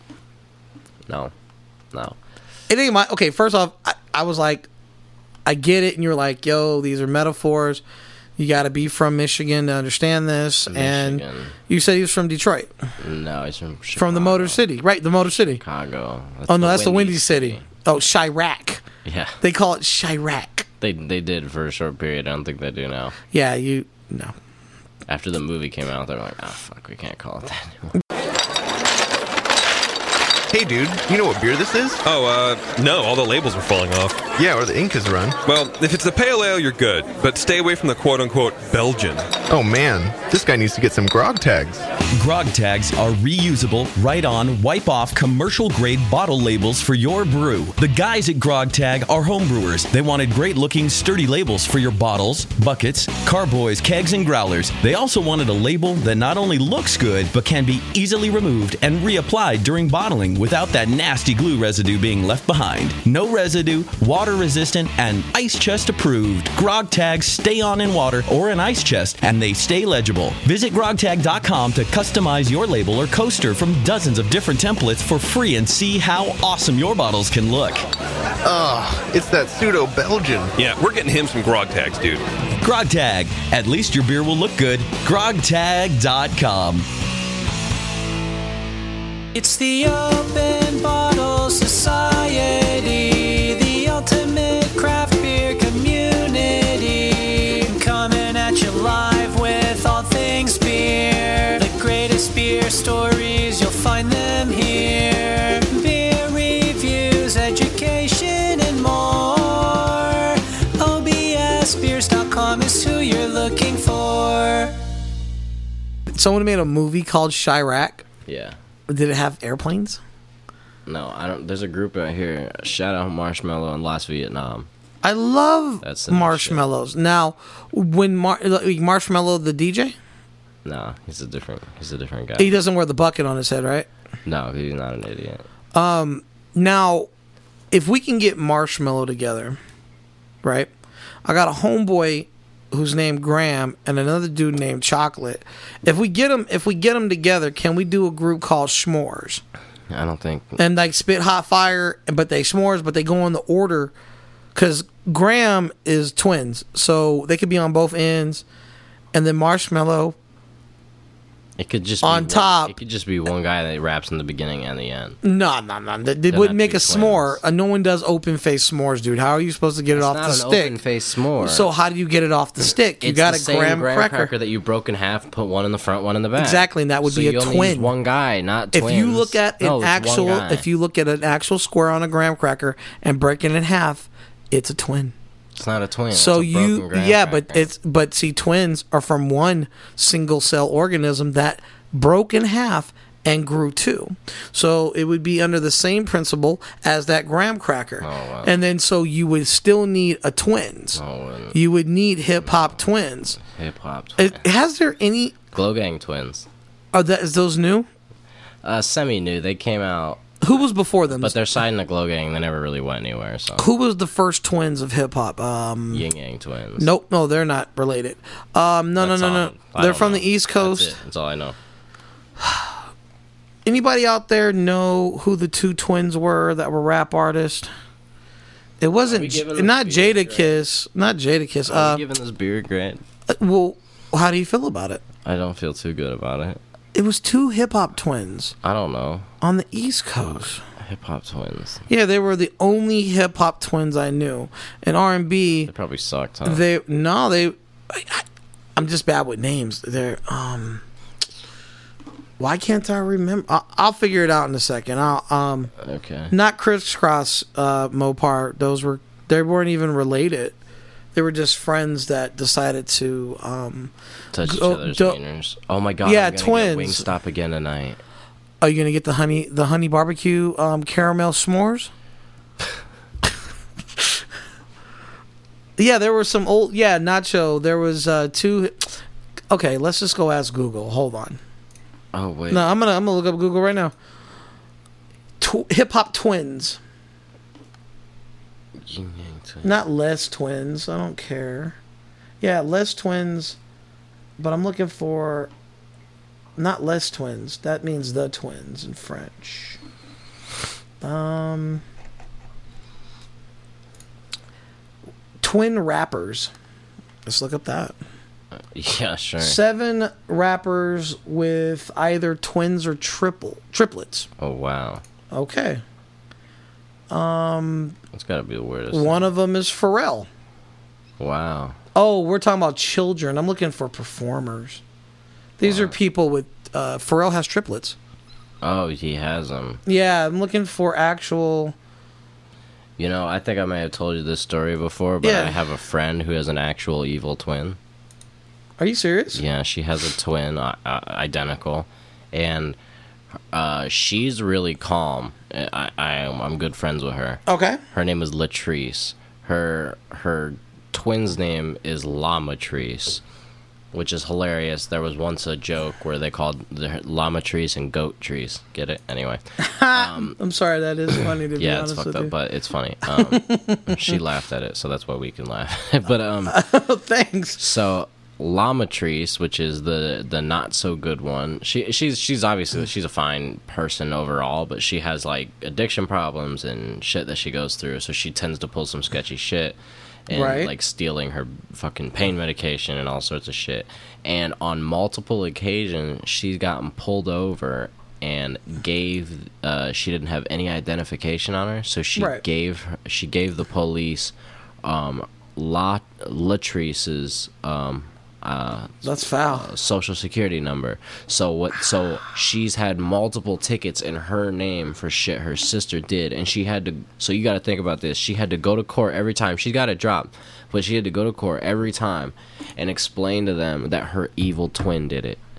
It ain't my okay. First off, I was like, I get it, and you're like, yo, these are metaphors. You got to be from Michigan to understand this. And you said he was from Detroit. No, he's from Chicago. From the Motor City, right? The Motor City, Chicago. That's the Windy City. Oh, Chirac. Yeah, they call it Chirac. They did for a short period. I don't think they do now. Yeah, no. After the movie came out, they're like, oh fuck, we can't call it that anymore. Hey, dude, you know what beer this is? No, all the labels are falling off. Yeah, or the ink is run. Well, if it's the pale ale, you're good, but stay away from the quote-unquote Belgian. Oh, man, this guy needs to get some grog tags. Grog tags are reusable, write-on, wipe-off, commercial-grade bottle labels for your brew. The guys at Grog Tag are homebrewers. They wanted great-looking, sturdy labels for your bottles, buckets, carboys, kegs, and growlers. They also wanted a label that not only looks good, but can be easily removed and reapplied during bottling without that nasty glue residue being left behind. No residue, water-resistant, and ice chest approved. Grog tags stay on in water or an ice chest, and they stay legible. Visit grogtag.com to customize your label or coaster from dozens of different templates for free and see how awesome your bottles can look. It's that pseudo-Belgian. Yeah, we're getting him some grog tags, dude. Grog Tag. At least your beer will look good. grogtag.com. It's the Open Bottle Society, the ultimate craft beer community, coming at you live with all things beer. The greatest beer stories, you'll find them here. Beer reviews, education, and more. OBSbeers.com is who you're looking for. Someone made a movie called Chirac. Yeah. Did it have airplanes? No, I don't. There's a group out here. Shout out Marshmallow in Lost Vietnam. I love That's the new Marshmallows. Now, when Marshmallow the DJ, No, he's a different guy. he doesn't wear the bucket on his head, right? No, he's not an idiot. Now, if we can get Marshmallow together, right? I got a homeboy who's named Graham and another dude named Chocolate. If we get them together, can we do a group called S'mores? I don't think. And like spit hot fire, but they s'mores, but they go in the order because Graham is twins, so they could be on both ends, and then Marshmallow. It could just on be top. One, it could just be one guy that raps in the beginning and the end. No. They wouldn't make a s'more. No one does open face s'mores, dude. How are you supposed to get it off the stick? It's not an open face s'more. So how do you get it off the stick? You got a graham cracker that you broke in half, put one in the front, one in the back. Exactly, and that would be a you twin. only use one guy, not twins. If you look at an actual square on a graham cracker and break it in half, it's a twin. It's not a twin. So it's a broken graham cracker. but see, twins are from one single cell organism that broke in half and grew two. So it would be under the same principle as that graham cracker. Oh, wow. And then so you would still need a twins. You would need hip hop twins. Hip hop twins. Has there any Glow Gang twins? Is those new? Semi new. They came out. Who was before them? But they're signed to Glow Gang. They never really went anywhere. So who was the first twins of hip hop? Yin Yang twins. Nope, no, they're not related. No. They're from the East Coast. That's all I know. Anybody out there know who the two twins were that were rap artists? It wasn't not Jadakiss. Not Jadakiss. Are we giving this beer a grade? Well, how do you feel about it? I don't feel too good about it. It was two hip hop twins. I don't know. On the East Coast. Hip hop twins. Yeah, they were the only hip hop twins I knew. In R&B, they probably sucked. Huh? I'm just bad with names. They're Why can't I remember? I'll figure it out in a second. Okay. Not Crisscross Mopar. They weren't even related. They were just friends that decided to touch each other's wieners. Oh my god! Yeah, I'm gonna twins. Get Wingstop again tonight. Are you gonna get the honey barbecue caramel s'mores? Yeah, there were some old nacho. There was two. Okay, let's just go ask Google. Hold on. Oh wait. No, I'm gonna look up Google right now. Hip hop twins. Not Les Twins. I don't care. Yeah, Les Twins. But I'm looking for not Les Twins. That means the twins in French. Twin rappers. Let's look up that. Yeah, sure. 7 rappers with either twins or triplets. Oh wow. Okay. It's gotta be the weirdest. One of them is Pharrell. Wow. Oh, we're talking about children. I'm looking for performers. These are people with Pharrell has triplets. Oh, he has them. Yeah, I'm looking for actual... You know, I think I may have told you this story before, but Yeah. I have a friend who has an actual evil twin. Are you serious? Yeah, she has a twin, identical, and she's really calm. I'm good friends with her. Okay. Her name is Latrice. Her twin's name is Lamatrice, which is hilarious. There was once a joke where they called the Lamatrice and Goat Trees. Get it? Anyway. I'm sorry, that is funny to be Yeah, honest it's fucked with up, you. but it's funny. She laughed at it, so that's why we can laugh. But Thanks. So Lamatrice, which is the not so good one, she's obviously she's a fine person overall, but she has like addiction problems and shit that she goes through, so she tends to pull some sketchy shit. And Right. like stealing her fucking pain medication and all sorts of shit. And on multiple occasions, she's gotten pulled over and gave she didn't have any identification on her, so she Right. gave the police Latrice's That's foul. social security number. So she's had multiple tickets in her name for shit her sister did, and she had to. So you got to think about this. She had to go to court every time. She got it dropped, but she had to go to court every time and explain to them that her evil twin did it.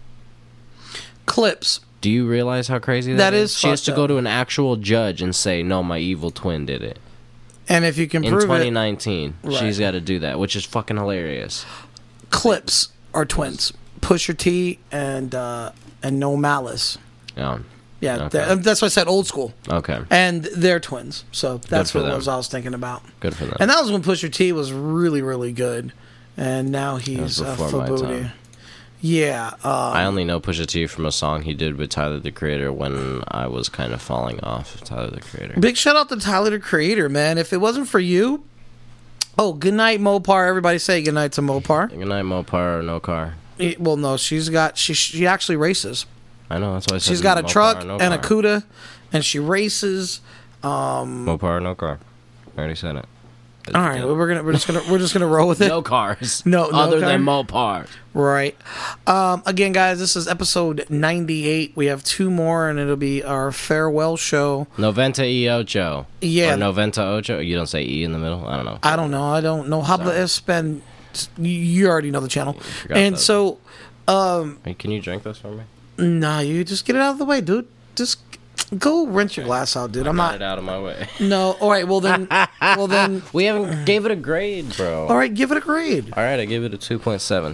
Clips. Do you realize how crazy That is? is She has fucked to up. go to an actual judge and say, "No, my evil twin did it." And if you can In prove 2019, Right. she's got to do that, which is fucking hilarious. Clips are twins. Pusha T and No Malice. Yeah. Yeah, Okay. that's why I said old school. Okay. And they're twins. So that's for what it them. was I was thinking about. Good for them. And that was when Pusha T was really, really good. And now he's before my Fubuti. time. Yeah. I only know Pusha T from a song he did with Tyler, the Creator, when I was kind of falling off of Tyler, the Creator. Big shout out to Tyler, the Creator, man. If it wasn't for you... Oh, good night, Mopar. Everybody say good night to Mopar. Good night, Mopar or no car. Well, no, she actually races. I know, that's why I said She's got a Mopar truck or no and a car. CUDA, and she races. Mopar or no car. I already said it. All right, we're just gonna roll with it. No cars. No other car? than Mopar. Right. Again, guys, this is episode 98. We have 2 more, and it'll be our farewell show. Noventa y Ocho. Yeah. Or Noventa Ocho. You don't say E in the middle? I don't know. I don't know. Habla Espan. You already know the channel. forgot And that. so, Hey, can you drink this for me? nah, you just get it out of the way, dude. Just go rinse your glass out, dude. I'm Get not. it out of my way. No. All right. Well then. We haven't gave it a grade, bro. All right. Give it a grade. All right, I give it a 2.7.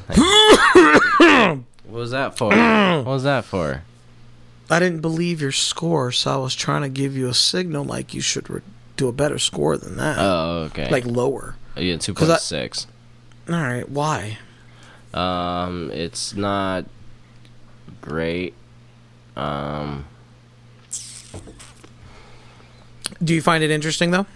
What was that for? What was that for? I didn't believe your score, so I was trying to give you a signal like you should do a better score than that. Oh, okay. Like lower. Yeah, 2.6. All right. Why? It's not great. Do you find it interesting though?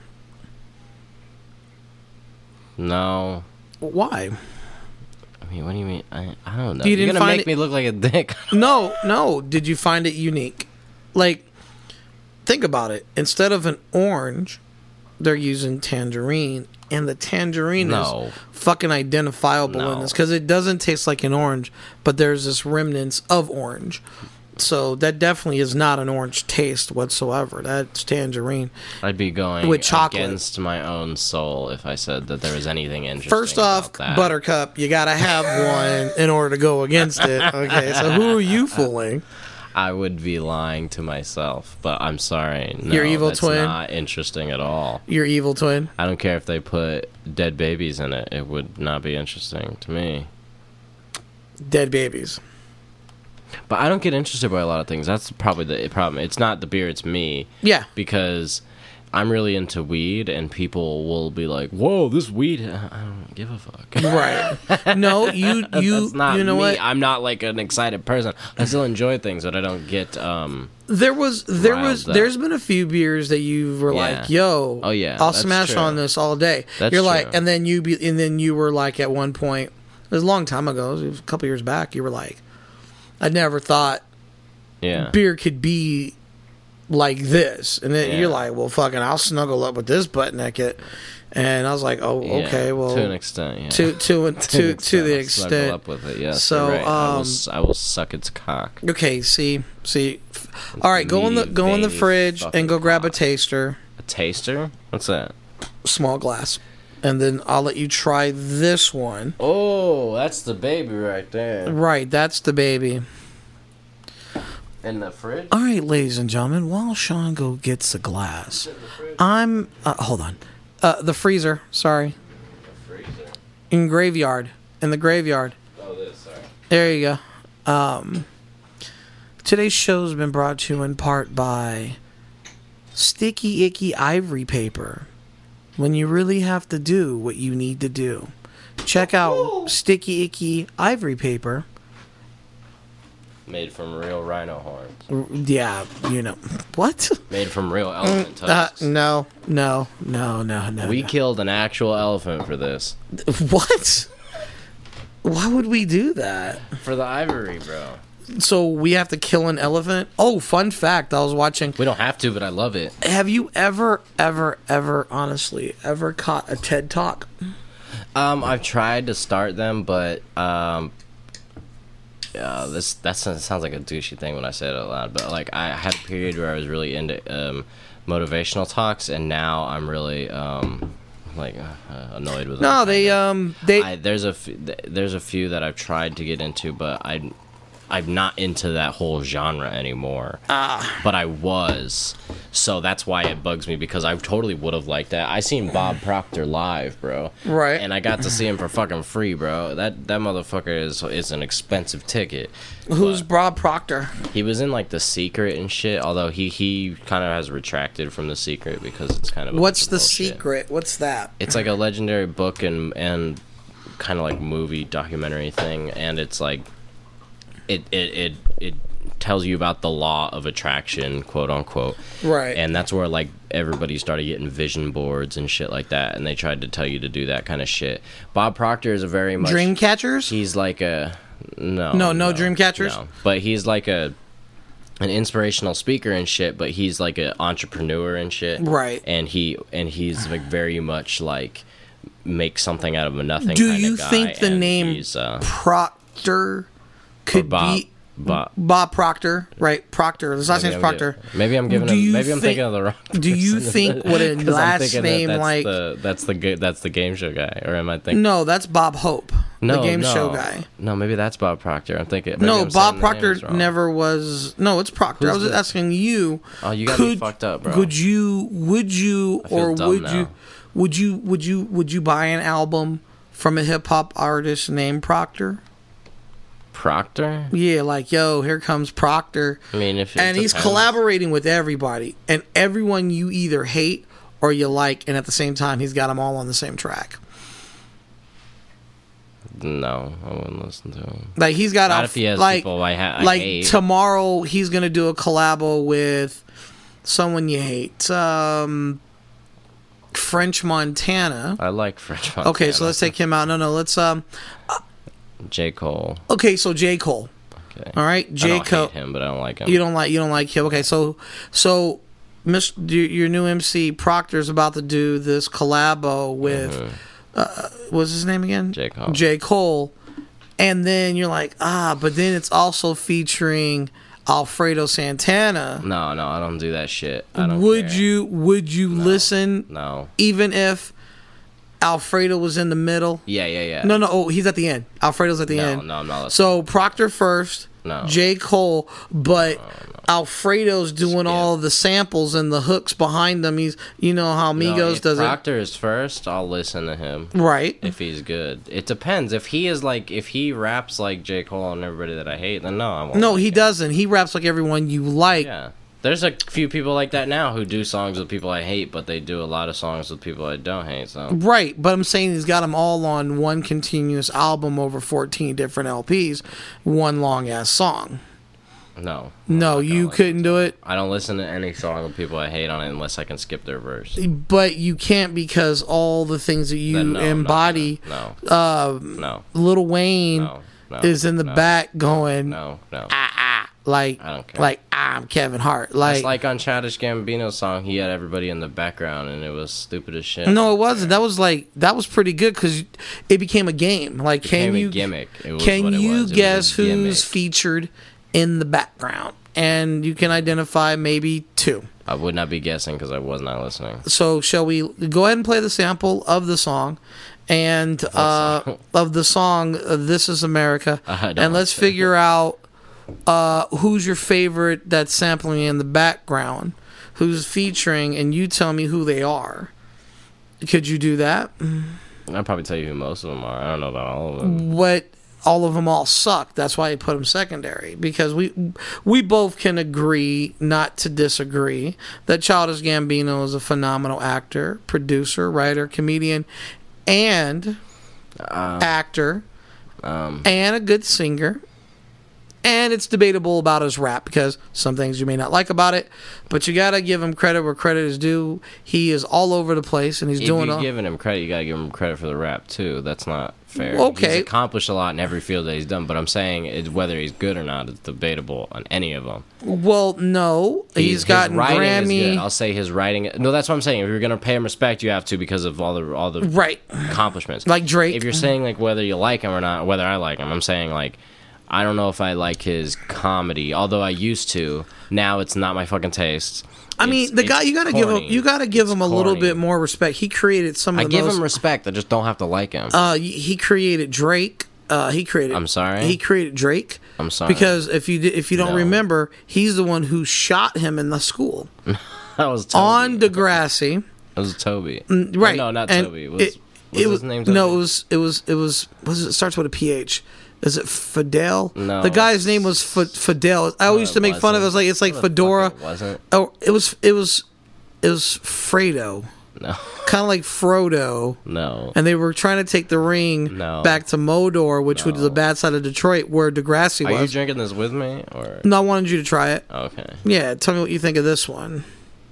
No. Why? I mean, what do you mean? I don't know. You You're didn't gonna find make it- me look like a dick. No. Did you find it unique? Like, think about it. Instead of an orange, they're using tangerine, and the tangerine No. is fucking identifiable in this because it doesn't taste like an orange, but there's this remnants of orange. So that definitely is not an orange taste whatsoever. That's tangerine. I'd be going With chocolate. against my own soul if I said that there was anything interesting. First off, about that. Buttercup, you gotta have one in order to go against it. Okay, so who are you fooling? I would be lying to myself, but I'm sorry. No, Your evil that's twin? not interesting at all. Your evil twin? I don't care if they put dead babies in it. It would not be interesting to me. Dead babies. But I don't get interested by a lot of things. That's probably the problem. It's not the beer, it's me. Yeah. Because I'm really into weed, and people will be like, "Whoa, this weed!" I don't give a fuck. Right? No, you That's not you know me. what? I'm not like an excited person. I still enjoy things, but I don't get. There's been a few beers that you were like, "Yo, Oh, yeah, I'll that's smash true. on this all day." That's You're like, true. and then you were like, at one point, it was a long time ago, it was a couple years back. You were like, "I never thought beer could be like this," and then Yeah. you're like, "Well, fucking, I'll snuggle up with this butt naked." And I was like, oh, Yeah, okay, well, to an extent, yeah. to the Snuggle extent. up with it, yes. So, you're right. I will suck its cock. Okay, see. All right, go in the fridge and go grab a taster. A taster? What's that? Small glass. And then I'll let you try this one. Oh, that's the baby right there. Right, that's the baby. In the fridge? All right, ladies and gentlemen, while Sean gets the glass, I'm hold on. The freezer, sorry. The freezer? In the graveyard. Oh, this, sorry. There you go. Today's show has been brought to you in part by Sticky Icky Ivory Paper. When you really have to do what you need to do. Check out Sticky Icky Ivory Paper. Made from real rhino horns. Yeah, you know. What? Made from real elephant tusks. No. We killed an actual elephant for this. What? Why would we do that? For the ivory, bro. So we have to kill an elephant? Oh, fun fact. I was watching. We don't have to, but I love it. Have you ever, honestly, ever caught a TED Talk? I've tried to start them, but that sounds like a douchey thing when I say it out loud. But like, I had a period where I was really into motivational talks, and now I'm really annoyed with them. No, there's a few that I've tried to get into, but I'm not into that whole genre anymore. But I was. So that's why it bugs me, because I totally would have liked that. I seen Bob Proctor live, bro. Right. And I got to see him for fucking free, bro. That motherfucker is an expensive ticket. Who's Bob Proctor? He was in like The Secret and shit, although he kind of has retracted from The Secret because it's kind of What's The Secret? What's that? It's like a legendary book and kind of like movie documentary thing, and it's like it tells you about the law of attraction, quote unquote. Right. And that's where like everybody started getting vision boards and shit like that, and they tried to tell you to do that kind of shit. Bob Proctor is a very much Dreamcatchers? He's like a no Dreamcatchers? No. But he's like an inspirational speaker and shit, but he's like an entrepreneur and shit. Right. And he's like very much like make something out of a nothing Do kind you of guy. think the name Proctor could be Bob Proctor, right? Proctor. His last name's Proctor. Maybe I'm giving him. Maybe I'm thinking of the wrong person. Do you think what a last name like? That's the game show guy, or am I thinking? No, that's Bob Hope, the game show guy. No, maybe that's Bob Proctor. I'm thinking. No, Bob Proctor never was. No, it's Proctor. I was just asking you. Oh, you got me fucked up, bro. Would you buy an album from a hip hop artist named Proctor? Proctor? Yeah, like, yo, here comes Proctor. I mean, he's collaborating with everybody, and everyone you either hate or you like, and at the same time, he's got them all on the same track. No, I wouldn't listen to him. Like, he's got not if he has people I hate. Tomorrow, he's gonna do a collabo with someone you hate. French Montana. I like French Montana. Okay, so let's take him out. No, let's J. Cole. Okay, so J. Cole. Okay. All right, J. Cole. I hate him, but I don't like him. You don't like him. Okay, so your new MC Proctor's about to do this collabo with what's his name again? J. Cole. J. Cole. And then you're like, but then it's also featuring Alfredo Santana. No, I don't do that shit. I don't Would care. you listen? No. Even if Alfredo was in the middle? Yeah. No. Oh, he's at the end. Alfredo's at the end. No, I'm not listening. So Proctor first. No. J. Cole, but Alfredo's doing all the samples and the hooks behind them. He's, you know how Migos does it. If Proctor is first, I'll listen to him. Right. If he's good. It depends. If he raps like J. Cole and everybody that I hate, then no, I won't. No, he doesn't. He raps like everyone you like. Yeah. There's a few people like that now who do songs with people I hate, but they do a lot of songs with people I don't hate. So right, but I'm saying he's got them all on one continuous album over 14 different LPs, one long ass song. No, you couldn't do it. I don't listen to any song with people I hate on it unless I can skip their verse. But you can't, because all the things that you embody. No. Lil Wayne is in the back going. No. Like, I don't care. Like, I'm Kevin Hart. Like, it's like on Childish Gambino's song, he had everybody in the background, and it was stupid as shit. No, it wasn't. That was pretty good because it became a game. Like, It became a gimmick. It was can what it you was. It was a guess who's gimmick. featured in the background? And you can identify maybe 2. I would not be guessing because I was not listening. So shall we go ahead and play the sample of the song, and of the song "This Is America," and let's figure out who's your favorite that's sampling in the background, who's featuring, and you tell me who they are. Could you do that? I'll probably tell you who most of them are. I don't know about all of them. What? All of them all suck. That's why I put them secondary, because we both can agree not to disagree that Childish Gambino is a phenomenal actor, producer, writer, comedian, and actor, and a good singer. And it's debatable about his rap, because some things you may not like about it, but you gotta give him credit where credit is due. He is all over the place, and he's doing. If you're giving him credit, you gotta give him credit for the rap too. That's not fair. Okay. He's accomplished a lot in every field that he's done, but I'm saying whether he's good or not is debatable on any of them. Well, no, he's gotten his writing Grammy. Is good. I'll say his writing. No, that's what I'm saying. If you're gonna pay him respect, you have to, because of all the right accomplishments. Like Drake. If you're saying like whether you like him or not, whether I like him, I'm saying like, I don't know if I like his comedy, although I used to. Now it's not my fucking taste. I mean, the guy, you gotta give him a little bit more respect. He created some of the I give him respect. I just don't have to like him. He created Drake. I'm sorry. He created Drake. I'm sorry. Because if you don't remember, he's the one who shot him in the school. That was Toby. On Degrassi. It was Toby. Right? No, not and Toby. Was his name Toby? No, it was. It starts with a PH. Is it Fidel? No. The guy's name was Fidel. I always used to make fun of it. It's like Fedora. It wasn't. Oh, it was Fredo. No. Kind of like Frodo. No. And they were trying to take the ring back to Modor, which was the bad side of Detroit, where Degrassi was. Are you drinking this with me, or? No, I wanted you to try it. Okay. Yeah, tell me what you think of this one.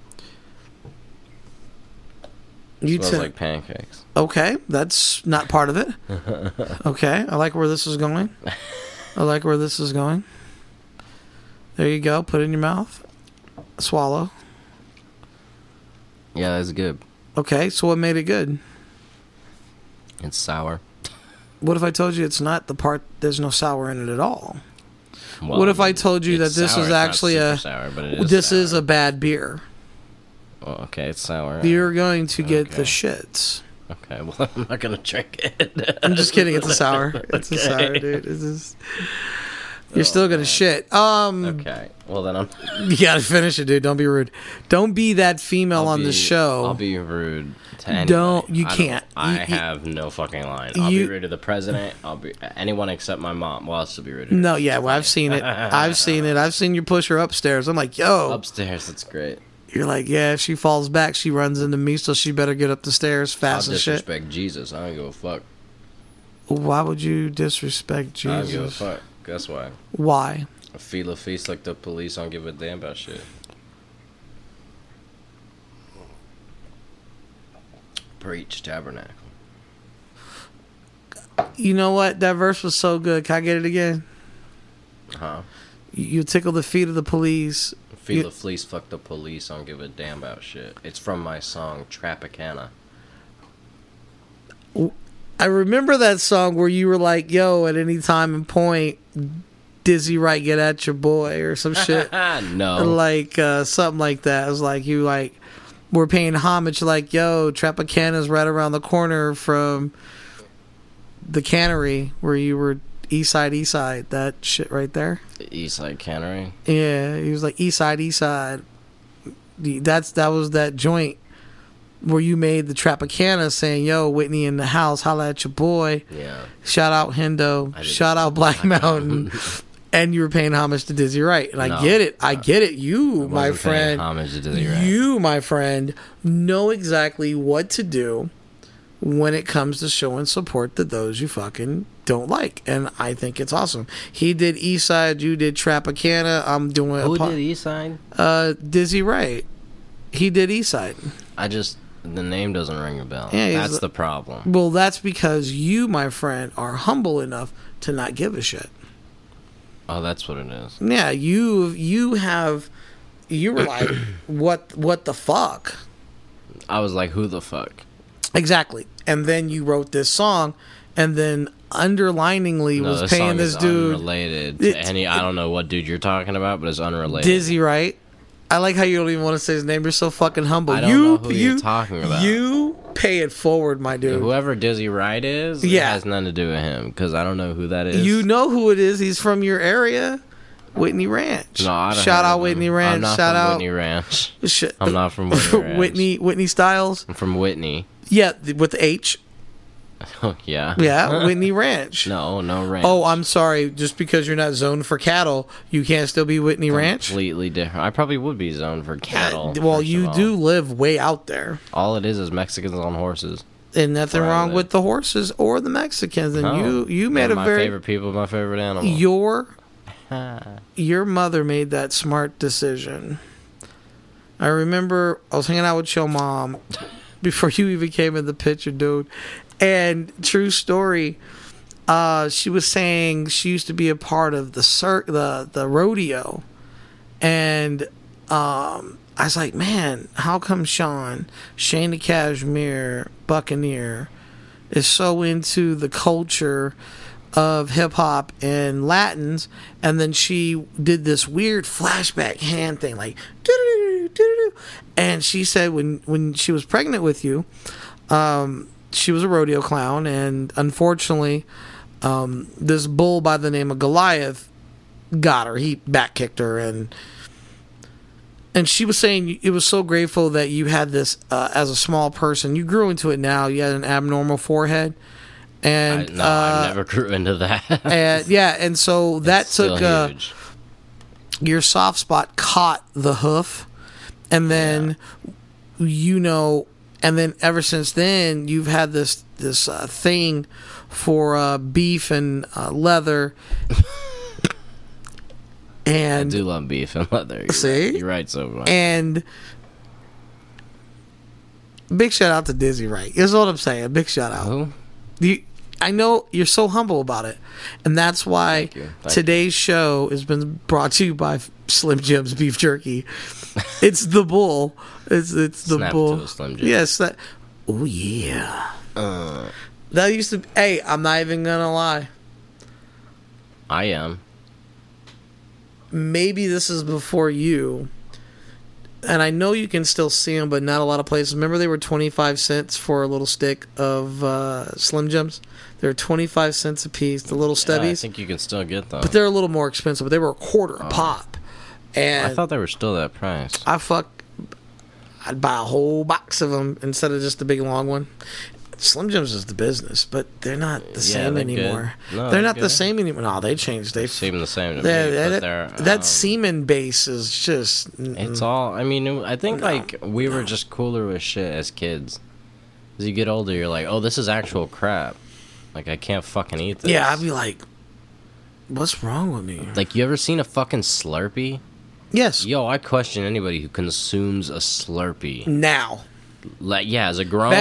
Smells like pancakes. Okay, that's not part of it. Okay, I like where this is going. There you go. Put it in your mouth. Swallow. Yeah, that's good. Okay, so what made it good? It's sour. What if I told you it's not the part, there's no sour in it at all? Well, what if I told you that this sour. is actually sour, but it is this sour. is a bad beer? Well, okay, it's sour. You're going to get the shits. Okay, well, I'm not going to drink it. I'm just kidding. It's a sour. It's a sour, dude. It's just, you're still going to shit. Okay, well, then You got to finish it, dude. Don't be rude. Don't be that female on the show. I'll be rude to anyone. You can't. I have no fucking line. I'll be rude to the president. I'll be anyone except my mom. Well, I'll still be rude to her. No, yeah, well, I've seen it. I've seen you push her upstairs. I'm like, yo. Upstairs, that's great. You're like, yeah, if she falls back, she runs into me, so she better get up the stairs fast as shit. I'll disrespect Jesus. I don't give a fuck. Why would you disrespect Jesus? I don't give a fuck. Guess why? Why? I feel a feast like the police. I don't give a damn about shit. Preach, tabernacle. You know what? That verse was so good. Can I get it again? Huh? You tickle the feet of the police. Feel the fleece, fuck the police. I don't give a damn about shit. It's from my song Tropicana. I remember that song where you were like, yo, at any time and point, Dizzy Wright, get at your boy or some shit. No. Like, something like that. It was like, you like, we're paying homage, like, yo, Tropicana's right around the corner from the cannery where you were Eastside, that shit right there. Eastside Cannery? Yeah, he was like Eastside. That was that joint where you made the Tropicana saying, yo, Whitney in the house, holla at your boy. Yeah. Shout out Hendo. Shout out Black Mountain. And you were paying homage to Dizzy Wright. And I get it. You, my friend. Homage to Dizzy Wright. You, my friend, know exactly what to do when it comes to showing support to those you fucking don't like. And I think it's awesome. He did Eastside, you did Tropicana. I'm doing Who did Eastside? Dizzy Wright. He did Eastside. The name doesn't ring a bell. Yeah, that's the problem. Well, that's because you, my friend, are humble enough to not give a shit. Oh, that's what it is. Yeah, you were like, what the fuck? I was like, who the fuck? Exactly. And then you wrote this song, and then underliningly was paying this dude. Unrelated to any. I don't know what dude you're talking about, but it's unrelated. Dizzy Wright. I like how you don't even want to say his name. You're so fucking humble. I don't know who you're talking about. You pay it forward, my dude. Whoever Dizzy Wright is, it has nothing to do with him, because I don't know who that is. You know who it is. He's from your area. Whitney Ranch. No, I don't Shout out Whitney Ranch. I'm not Shout from out Whitney Ranch. I'm not from Whitney Ranch. Whitney Styles. I'm from Whitney. Yeah, with the H. Oh, yeah. Yeah, Whitney Ranch. No ranch. Oh, I'm sorry. Just because you're not zoned for cattle, you can't still be Whitney Ranch? Completely different. I probably would be zoned for cattle. Well, you do live way out there. All it is Mexicans on horses. And nothing wrong with the horses or the Mexicans. And you made my favorite people, my favorite animal. Your mother made that smart decision. I remember I was hanging out with your mom before you even came in the picture, dude. And true story, she was saying she used to be a part of the rodeo, and I was like, man, how come Shane the Cashmere Buccaneer, is so into the culture of hip hop and Latins, and then she did this weird flashback hand thing, like, and she said when she was pregnant with you, she was a rodeo clown, and unfortunately, this bull by the name of Goliath got her. He back kicked her, and she was saying it was so grateful that you had this as a small person. You grew into it now. You had an abnormal forehead, and I never grew into that. and so that took your soft spot caught the hoof, and then and then ever since then, you've had this thing for beef and leather. And I do love beef and leather. You're right so much. And big shout out to Dizzy Wright. Is what I'm saying. Big shout out. I know you're so humble about it, and that's why today's show has been brought to you by Slim Jim's Beef Jerky. It's the bull. It's the Snap bull. to a Slim Jim. Yes. Oh yeah. That used to. Hey, I'm not even gonna lie. I am. Maybe this is before you. And I know you can still see them, but not a lot of places. Remember, they were 25 cents for a little stick of Slim Jims? They were 25 cents a piece, the little stubbies. I think you can still get them. But they're a little more expensive. But they were a quarter a pop. And I thought they were still that price. I'd buy a whole box of them instead of just the big long one. Slim Jims is the business, but they're not the same anymore. No, they're not the same anymore. No, they changed. They seem the same to me. That semen base is just. It's all. I mean, I think we were just cooler with shit as kids. As you get older, you're like, oh, this is actual crap. Like, I can't fucking eat this. Yeah, I'd be like, what's wrong with me? Like, you ever seen a fucking Slurpee? Yes. Yo, I question anybody who consumes a Slurpee now. Like, yeah, as a grown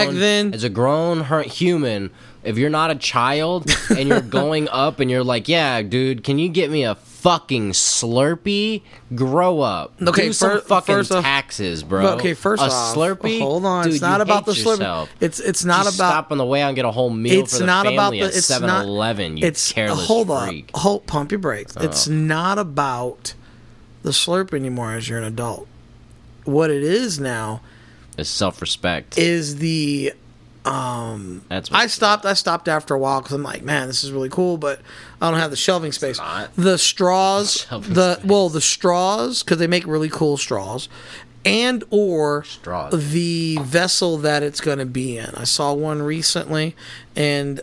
human, if you're not a child and you're going up and you're like, yeah, dude, can you get me a fucking Slurpee? Grow up. Okay, do some fucking taxes, bro. Okay, first off, Slurpee. Hold on, dude, it's not about the yourself. Slurpee. It's not Just about. Stop on the way out and get a whole meal for the family at 7-Eleven. You careless freak. Pump your brakes. Oh. It's not about the Slurpee anymore as you're an adult. What it is now. Is self-respect. Is the That's what I stopped after a while because I'm like, man, this is really cool, but I don't have the shelving space. The straws, the straws, because they make really cool straws, and or the vessel that it's going to be in. I saw one recently, and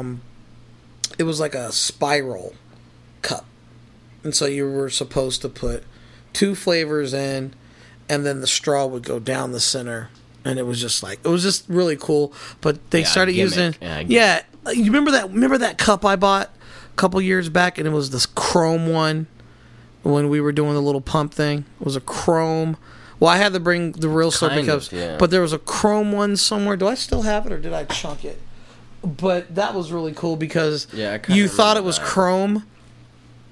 it was like a spiral cup, and so you were supposed to put 2 flavors in. And then the straw would go down the center, and it was just really cool. But they started using, you remember that cup I bought a couple years back, and it was this chrome one when we were doing the little pump thing. It was a chrome. Well, I had to bring the real Slurpee cups, but there was a chrome one somewhere. Do I still have it, or did I chunk it? But that was really cool because you thought it was chrome.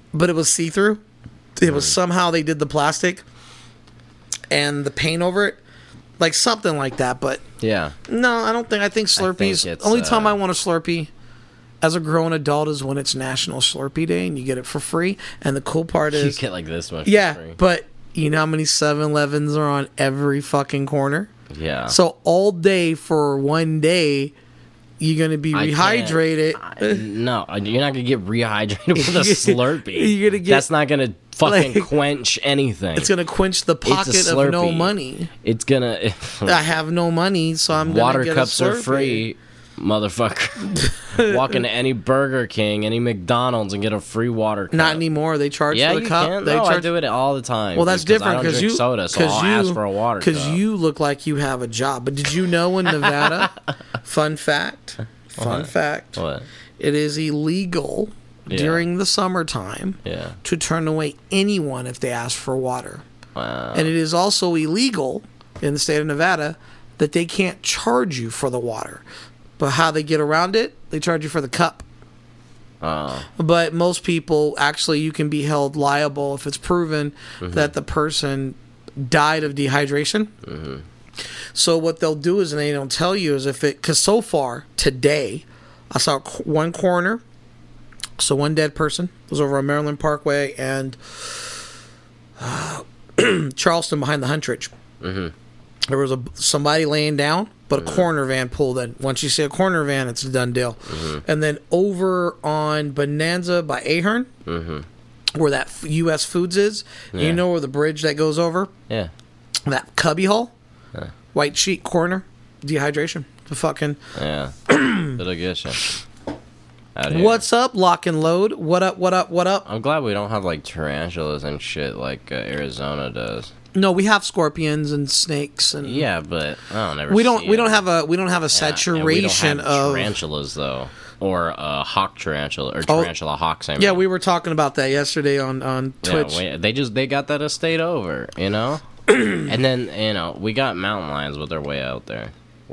but it was see-through. It was somehow they did the plastic and the paint over it, like something like that. But Yeah. no, I don't think. I think Slurpees. it's, Only time I want a Slurpee as a grown adult is when it's National Slurpee Day and you get it for free. And the cool part You is, get like this much yeah, for free. but you know how many 7-Elevens are on every fucking corner? Yeah. So all day for one day, you're gonna be rehydrated. No, you're not gonna get rehydrated with a Slurpee. You're gonna get, that's not gonna fucking like, quench anything. It's gonna quench the pocket of no money. It's gonna. I have no money, so I'm gonna water get cups a are Slurpee. free, motherfucker. Walk into any Burger King, any McDonald's, and get a free water cup. Not anymore. They charge yeah, for the you cup. Can. They No, charge... I do it all the time. Well, that's different because you soda, so I'll ask for a water cup. Because you look like you have a job. But did you know in Nevada? Fun fact. What? It is illegal during the summertime to turn away anyone if they ask for water. Wow. And it is also illegal in the state of Nevada that they can't charge you for the water. But how they get around it, they charge you for the cup. But most people, actually, you can be held liable if it's proven that the person died of dehydration. So what they'll do is, and they don't tell you, is if it, because so far today, I saw one coroner, so one dead person was over on Maryland Parkway and Charleston behind the Huntridge. There was somebody laying down, but a coroner van pulled in. Once you see a coroner van, it's a done deal. And then over on Bonanza by Ahern, where that U.S. Foods is, you know where the bridge that goes over? Yeah. That cubby hole? White sheet corner, dehydration. The fucking. Yeah. It'll get you. What's up, Lock and Load? What up, what up, what up? I'm glad we don't have like tarantulas and shit like Arizona does. No, we have scorpions and snakes and yeah, but I don't ever. We don't have a saturation of tarantulas though, or hawk tarantula or tarantula hawks. Yeah, we were talking about that yesterday on Twitch. Yeah, they got that estate over, you know. And then we got mountain lions, but they're way out there.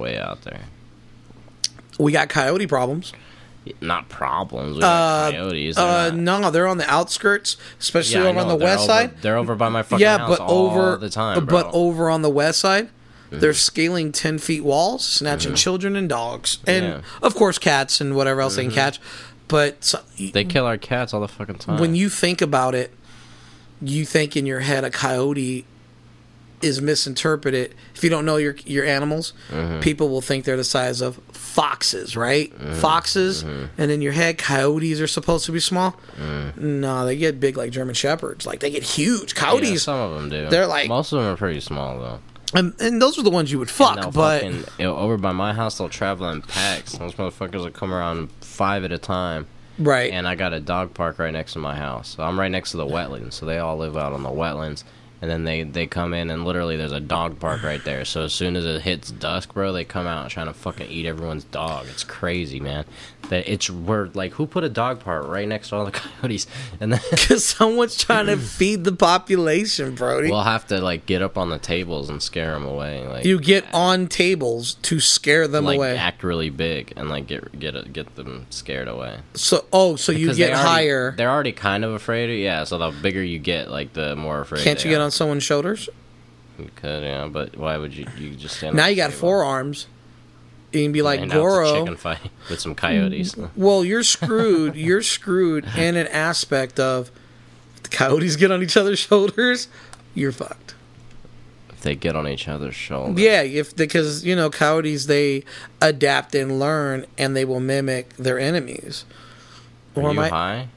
We got coyote problems. Not problems. We got coyotes. No, they're on the outskirts, especially over on the west side. They're over by my fucking house all the time, bro. But over on the west side, they're scaling 10 feet walls, snatching children and dogs, and of course cats and whatever else they can catch. But they kill our cats all the fucking time. When you think about it, you think in your head a coyote is misinterpreted. If you don't know your animals, people will think they're the size of foxes, right? Foxes, and in your head, coyotes are supposed to be small. No, they get big like German shepherds. Like they get huge. Coyotes, yeah, some of them do. They're like most of them are pretty small though. And those are the ones you would fuck. But over by my house, they'll travel in packs. Those motherfuckers will come around 5 at a time. Right. And I got a dog park right next to my house. So I'm right next to the wetlands. So they all live out on the wetlands. And then they come in and literally there's a dog park right there. So as soon as it hits dusk, bro, they come out trying to fucking eat everyone's dog. It's crazy, man. We're like, who put a dog park right next to all the coyotes? And then because someone's trying to feed the population, Brody. We'll have to like get up on the tables and scare them away. Like you get on tables to scare them away. Like act really big and like get them scared away. So you get higher. They're already kind of afraid. Yeah. So the bigger you get, like the more afraid. Can't you get on someone's shoulders? You could, yeah, but why would you just stand now you got forearms. You can be like Goro. A chicken fight with some coyotes. Well, you're screwed. You're screwed in an aspect of if the coyotes get on each other's shoulders, you're fucked. If they get on each other's shoulders. Yeah, because coyotes, they adapt and learn, and they will mimic their enemies. Are you high?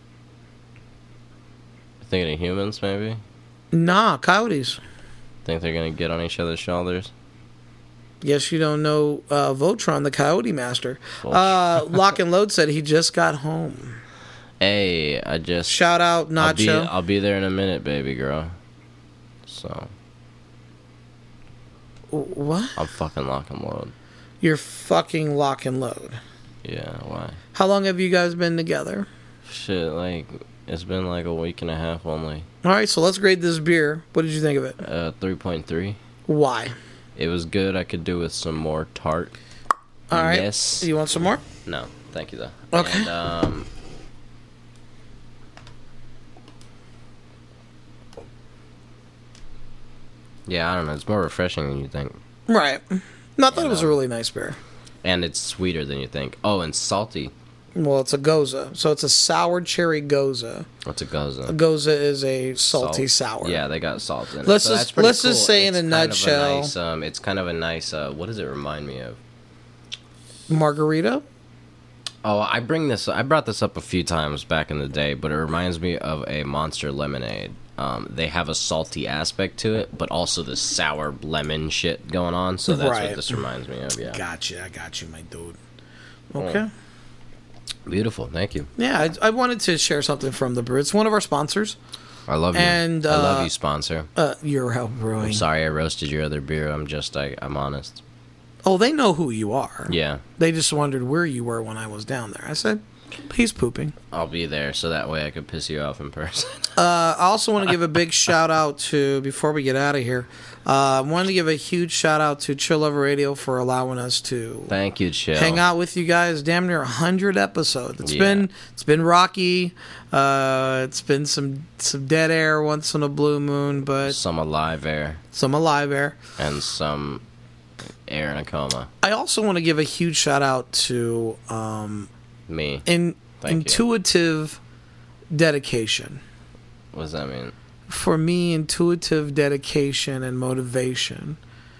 Thinking of humans, maybe? Nah, coyotes. Think they're gonna get on each other's shoulders? Guess you don't know Voltron, the coyote master. Lock and Load said he just got home. Hey, shout out Nacho. I'll be there in a minute, baby girl. So what? I'm fucking Lock and Load. You're fucking Lock and Load. Yeah, why? How long have you guys been together? Shit, like it's been like a week and a half only. All right, so let's grade this beer. What did you think of it? 3.3. Why? It was good. I could do with some more tart. All right. Yes. You want some more? No, thank you though. Okay. And, think they're gonna get on each other's shoulders? You want some more? No, thank you though. Okay. Yeah, I don't know. It's more refreshing than you think. Right. No, I thought it was a really nice beer. And it's sweeter than you think. Oh, and salty. Well, it's a Goza. So it's a sour cherry Goza. What's a Goza? A Goza is a salty sour. Yeah, they got salt in it. Let's So just that's pretty cool. say in It's a kind of nutshell. it's kind of a nice. What does it remind me of? Margarita? Oh, I brought this up a few times back in the day, but it reminds me of a Monster lemonade. They have a salty aspect to it, but also the sour lemon shit going on. So that's what this reminds me of. Yeah. Gotcha. I got you, my dude. Okay. Beautiful. Thank you. Yeah, I wanted to share something from the brew. It's one of our sponsors. I love you. And I love you, sponsor. Your Help Brewing. I'm sorry I roasted your other beer. I'm honest. Oh, they know who you are. Yeah. They just wondered where you were when I was down there. I said, he's pooping. I'll be there so that way I could piss you off in person. I also want to give a big shout out to, before we get out of here, I wanted to give a huge shout out to Chill Over Radio for allowing us to Thank you, Chill. hang out with you guys. Damn near 100 episodes. It's been rocky. It's been some dead air once in a blue moon, but some alive air. And some air in a coma. I also want to give a huge shout out to me. Intuitive dedication. What does that mean? For me, intuitive dedication and motivation,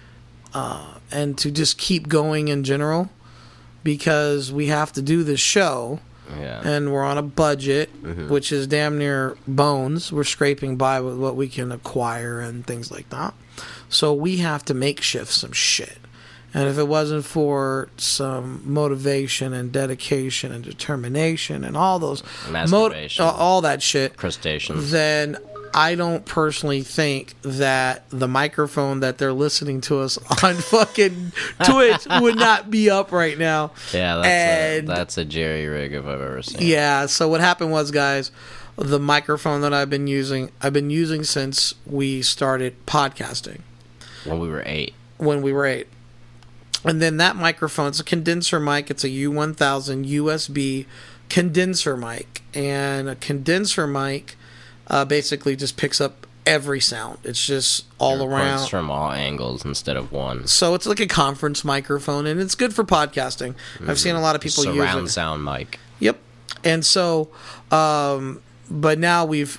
and to just keep going in general, because we have to do this show, and we're on a budget, which is damn near bones. We're scraping by with what we can acquire and things like that. So we have to makeshift some shit. And if it wasn't for some motivation and dedication and determination and all those all that shit, crustaceans, then I don't personally think that the microphone that they're listening to us on fucking Twitch would not be up right now. Yeah, that's a jerry rig if I've ever seen. Yeah, so what happened was, guys, the microphone that I've been using since we started podcasting. When we were 8. And then that microphone, it's a condenser mic. It's a U1000 USB condenser mic. And a condenser mic basically just picks up every sound. It's just all around. From all angles instead of one. So it's like a conference microphone, and it's good for podcasting. I've seen a lot of people use it. Surround sound mic. Yep. And so, but now we've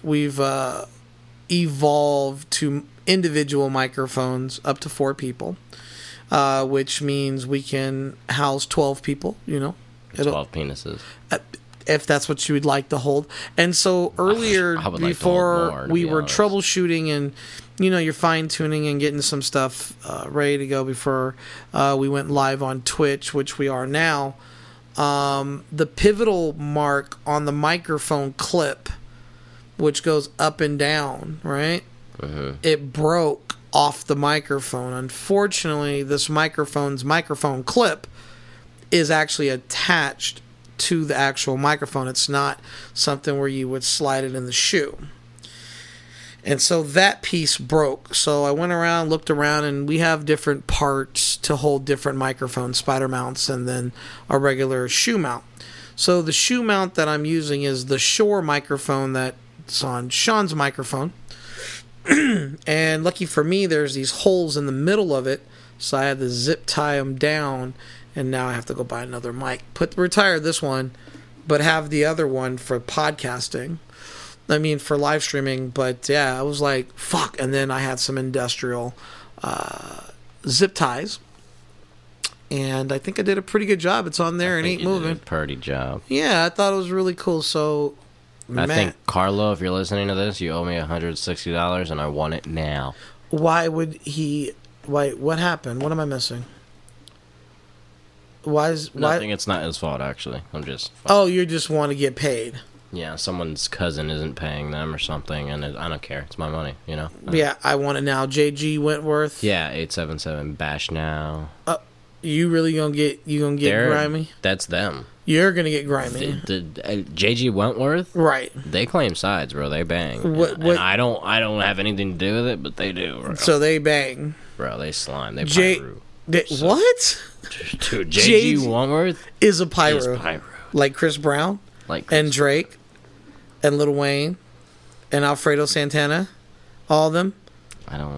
evolved to individual microphones up to 4 people. Which means we can house 12 people, 12 penises. If that's what you would like to hold. And so earlier, before we were troubleshooting and, you're fine-tuning and getting some stuff ready to go before we went live on Twitch, which we are now, the pivotal mark on the microphone clip, which goes up and down, right? It broke off the microphone. Unfortunately, this microphone clip is actually attached to the actual microphone. It's not something where you would slide it in the shoe. And so that piece broke. So I went around, looked around, and we have different parts to hold different microphones, spider mounts, and then a regular shoe mount. So the shoe mount that I'm using is the Shure microphone that's on Sean's microphone. And lucky for me, there's these holes in the middle of it, so I had to zip tie them down, and now I have to go buy another mic. Retire this one, but have the other one for podcasting. For live streaming. But yeah, I was like, fuck. And then I had some industrial zip ties, and I think I did a pretty good job. It's on there and ain't moving. Pretty job. Yeah, I thought it was really cool. So. I think, Carlo, if you're listening to this, you owe me $160, and I want it now. Why would he... what happened? What am I missing? Nothing, it's not his fault, actually. I'm just... Oh, you just want to get paid. Yeah, someone's cousin isn't paying them or something, and I don't care. It's my money, Yeah, I want it now. JG Wentworth? Yeah, 877 Bash now. You really gonna get grimy? That's them. You're gonna get grimy. JG Wentworth, right? They claim sides, bro. They bang. And I don't have anything to do with it, but they do. Bro. So they bang, bro. They slime. They pyro. What? Dude, JG Wentworth is a pyro. Like Chris Brown, and Drake, and Lil Wayne, and Alfredo Santana, all of them. I don't.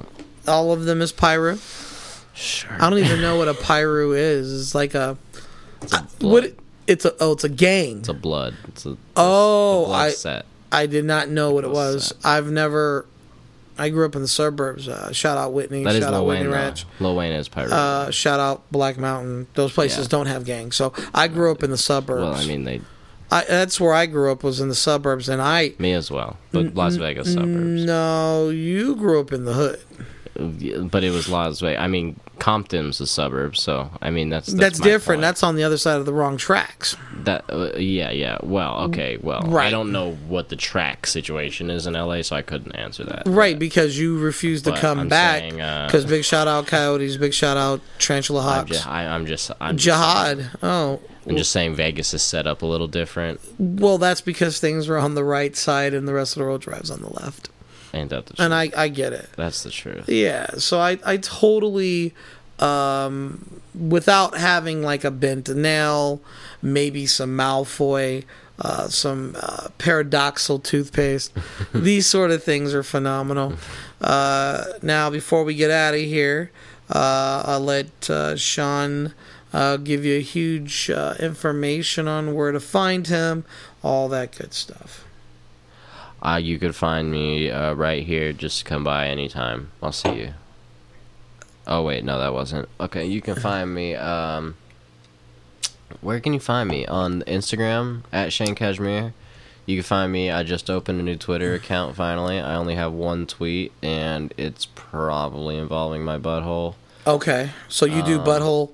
all of them as Pyru? Sure. I don't even know what a Pyru is. It's like a... blood. It's a gang. It's a blood. It's a blood set. I did not know what it was. Set. I grew up in the suburbs. Shout out Whitney. That is shout out Lil Whitney Wayne. Ranch. Lil Wayne is Pyru. Shout out Black Mountain. Those places don't have gangs. So I grew up in the suburbs. Well, I mean, that's where I grew up, was in the suburbs, and me as well, but Las Vegas suburbs. No, you grew up in the hood. But it was Las Vegas. I mean, Compton's a suburb, so I mean that's different. point. That's on the other side of the wrong tracks. That yeah. Well, okay. Well, right. I don't know what the track situation is in LA, so I couldn't answer that. Right, because you refused to come back. Because big shout out Coyotes, big shout out Tarantula Hawks. I'm just Jihad. I'm just saying Vegas is set up a little different. Well, that's because things are on the right side and the rest of the road drives on the left. Ain't that the truth? And I get it. That's the truth. Yeah, so I totally, without having like a Bentonel, maybe some Malfoy, some Paradoxal toothpaste, these sort of things are phenomenal. Now, before we get out of here, I'll let Sean give you a huge information on where to find him, all that good stuff. You could find me right here. Just come by anytime. I'll see you. Oh, wait. No, that wasn't. Okay, you can find me. Where can you find me? On Instagram, at Shane Kashmir. You can find me. I just opened a new Twitter account, finally. I only have one tweet, and it's probably involving my butthole. Okay. So you do butthole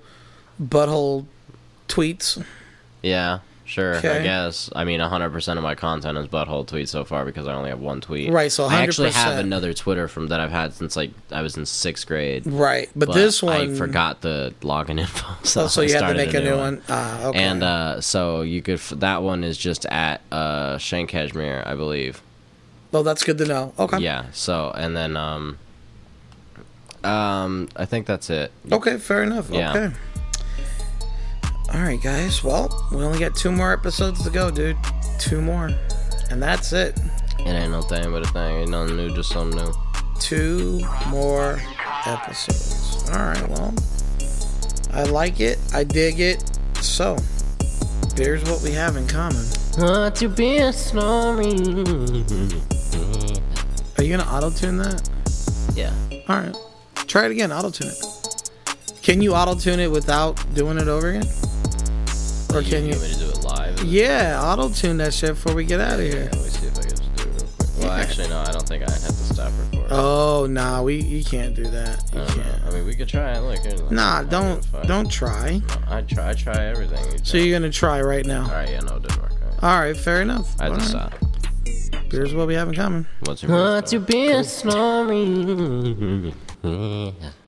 tweets? Yeah. Sure, okay. I guess. I mean, 100% of my content is butthole tweets so far because I only have one tweet. Right, so 100%. I actually have another Twitter that I've had since I was in 6th grade. Right, but this one... I forgot the login info, so you have to make a new one. Okay. And so you could... That one is just at Shane Kashmir, I believe. Oh, that's good to know. Okay. Yeah, so, and then... I think that's it. Okay, fair enough. Yeah. Okay. All right, guys. Well, we only got 2 more episodes to go, dude. 2 more. And that's it. It ain't no thing but a thing. Ain't nothing new, just something new. 2 more episodes. All right, well. I like it. I dig it. So, here's what we have in common. What's your best story? Are you going to auto-tune that? Yeah. All right. Try it again. Auto-tune it. Can you auto-tune it without doing it over again? Or can you? Want me to do it live? Yeah, auto-tune that shit before we get out of here. Let me see if I can just do it real quick. Well, actually, no, I don't think I have to stop recording. Oh, nah, you can't do that. You can't. I mean, we could try it. Look, nah, don't try. No, I try everything. So you're gonna try right now? All right, yeah, no, it didn't work. All right, fair enough. I had to stop. Here's what we have in common. What's your best story?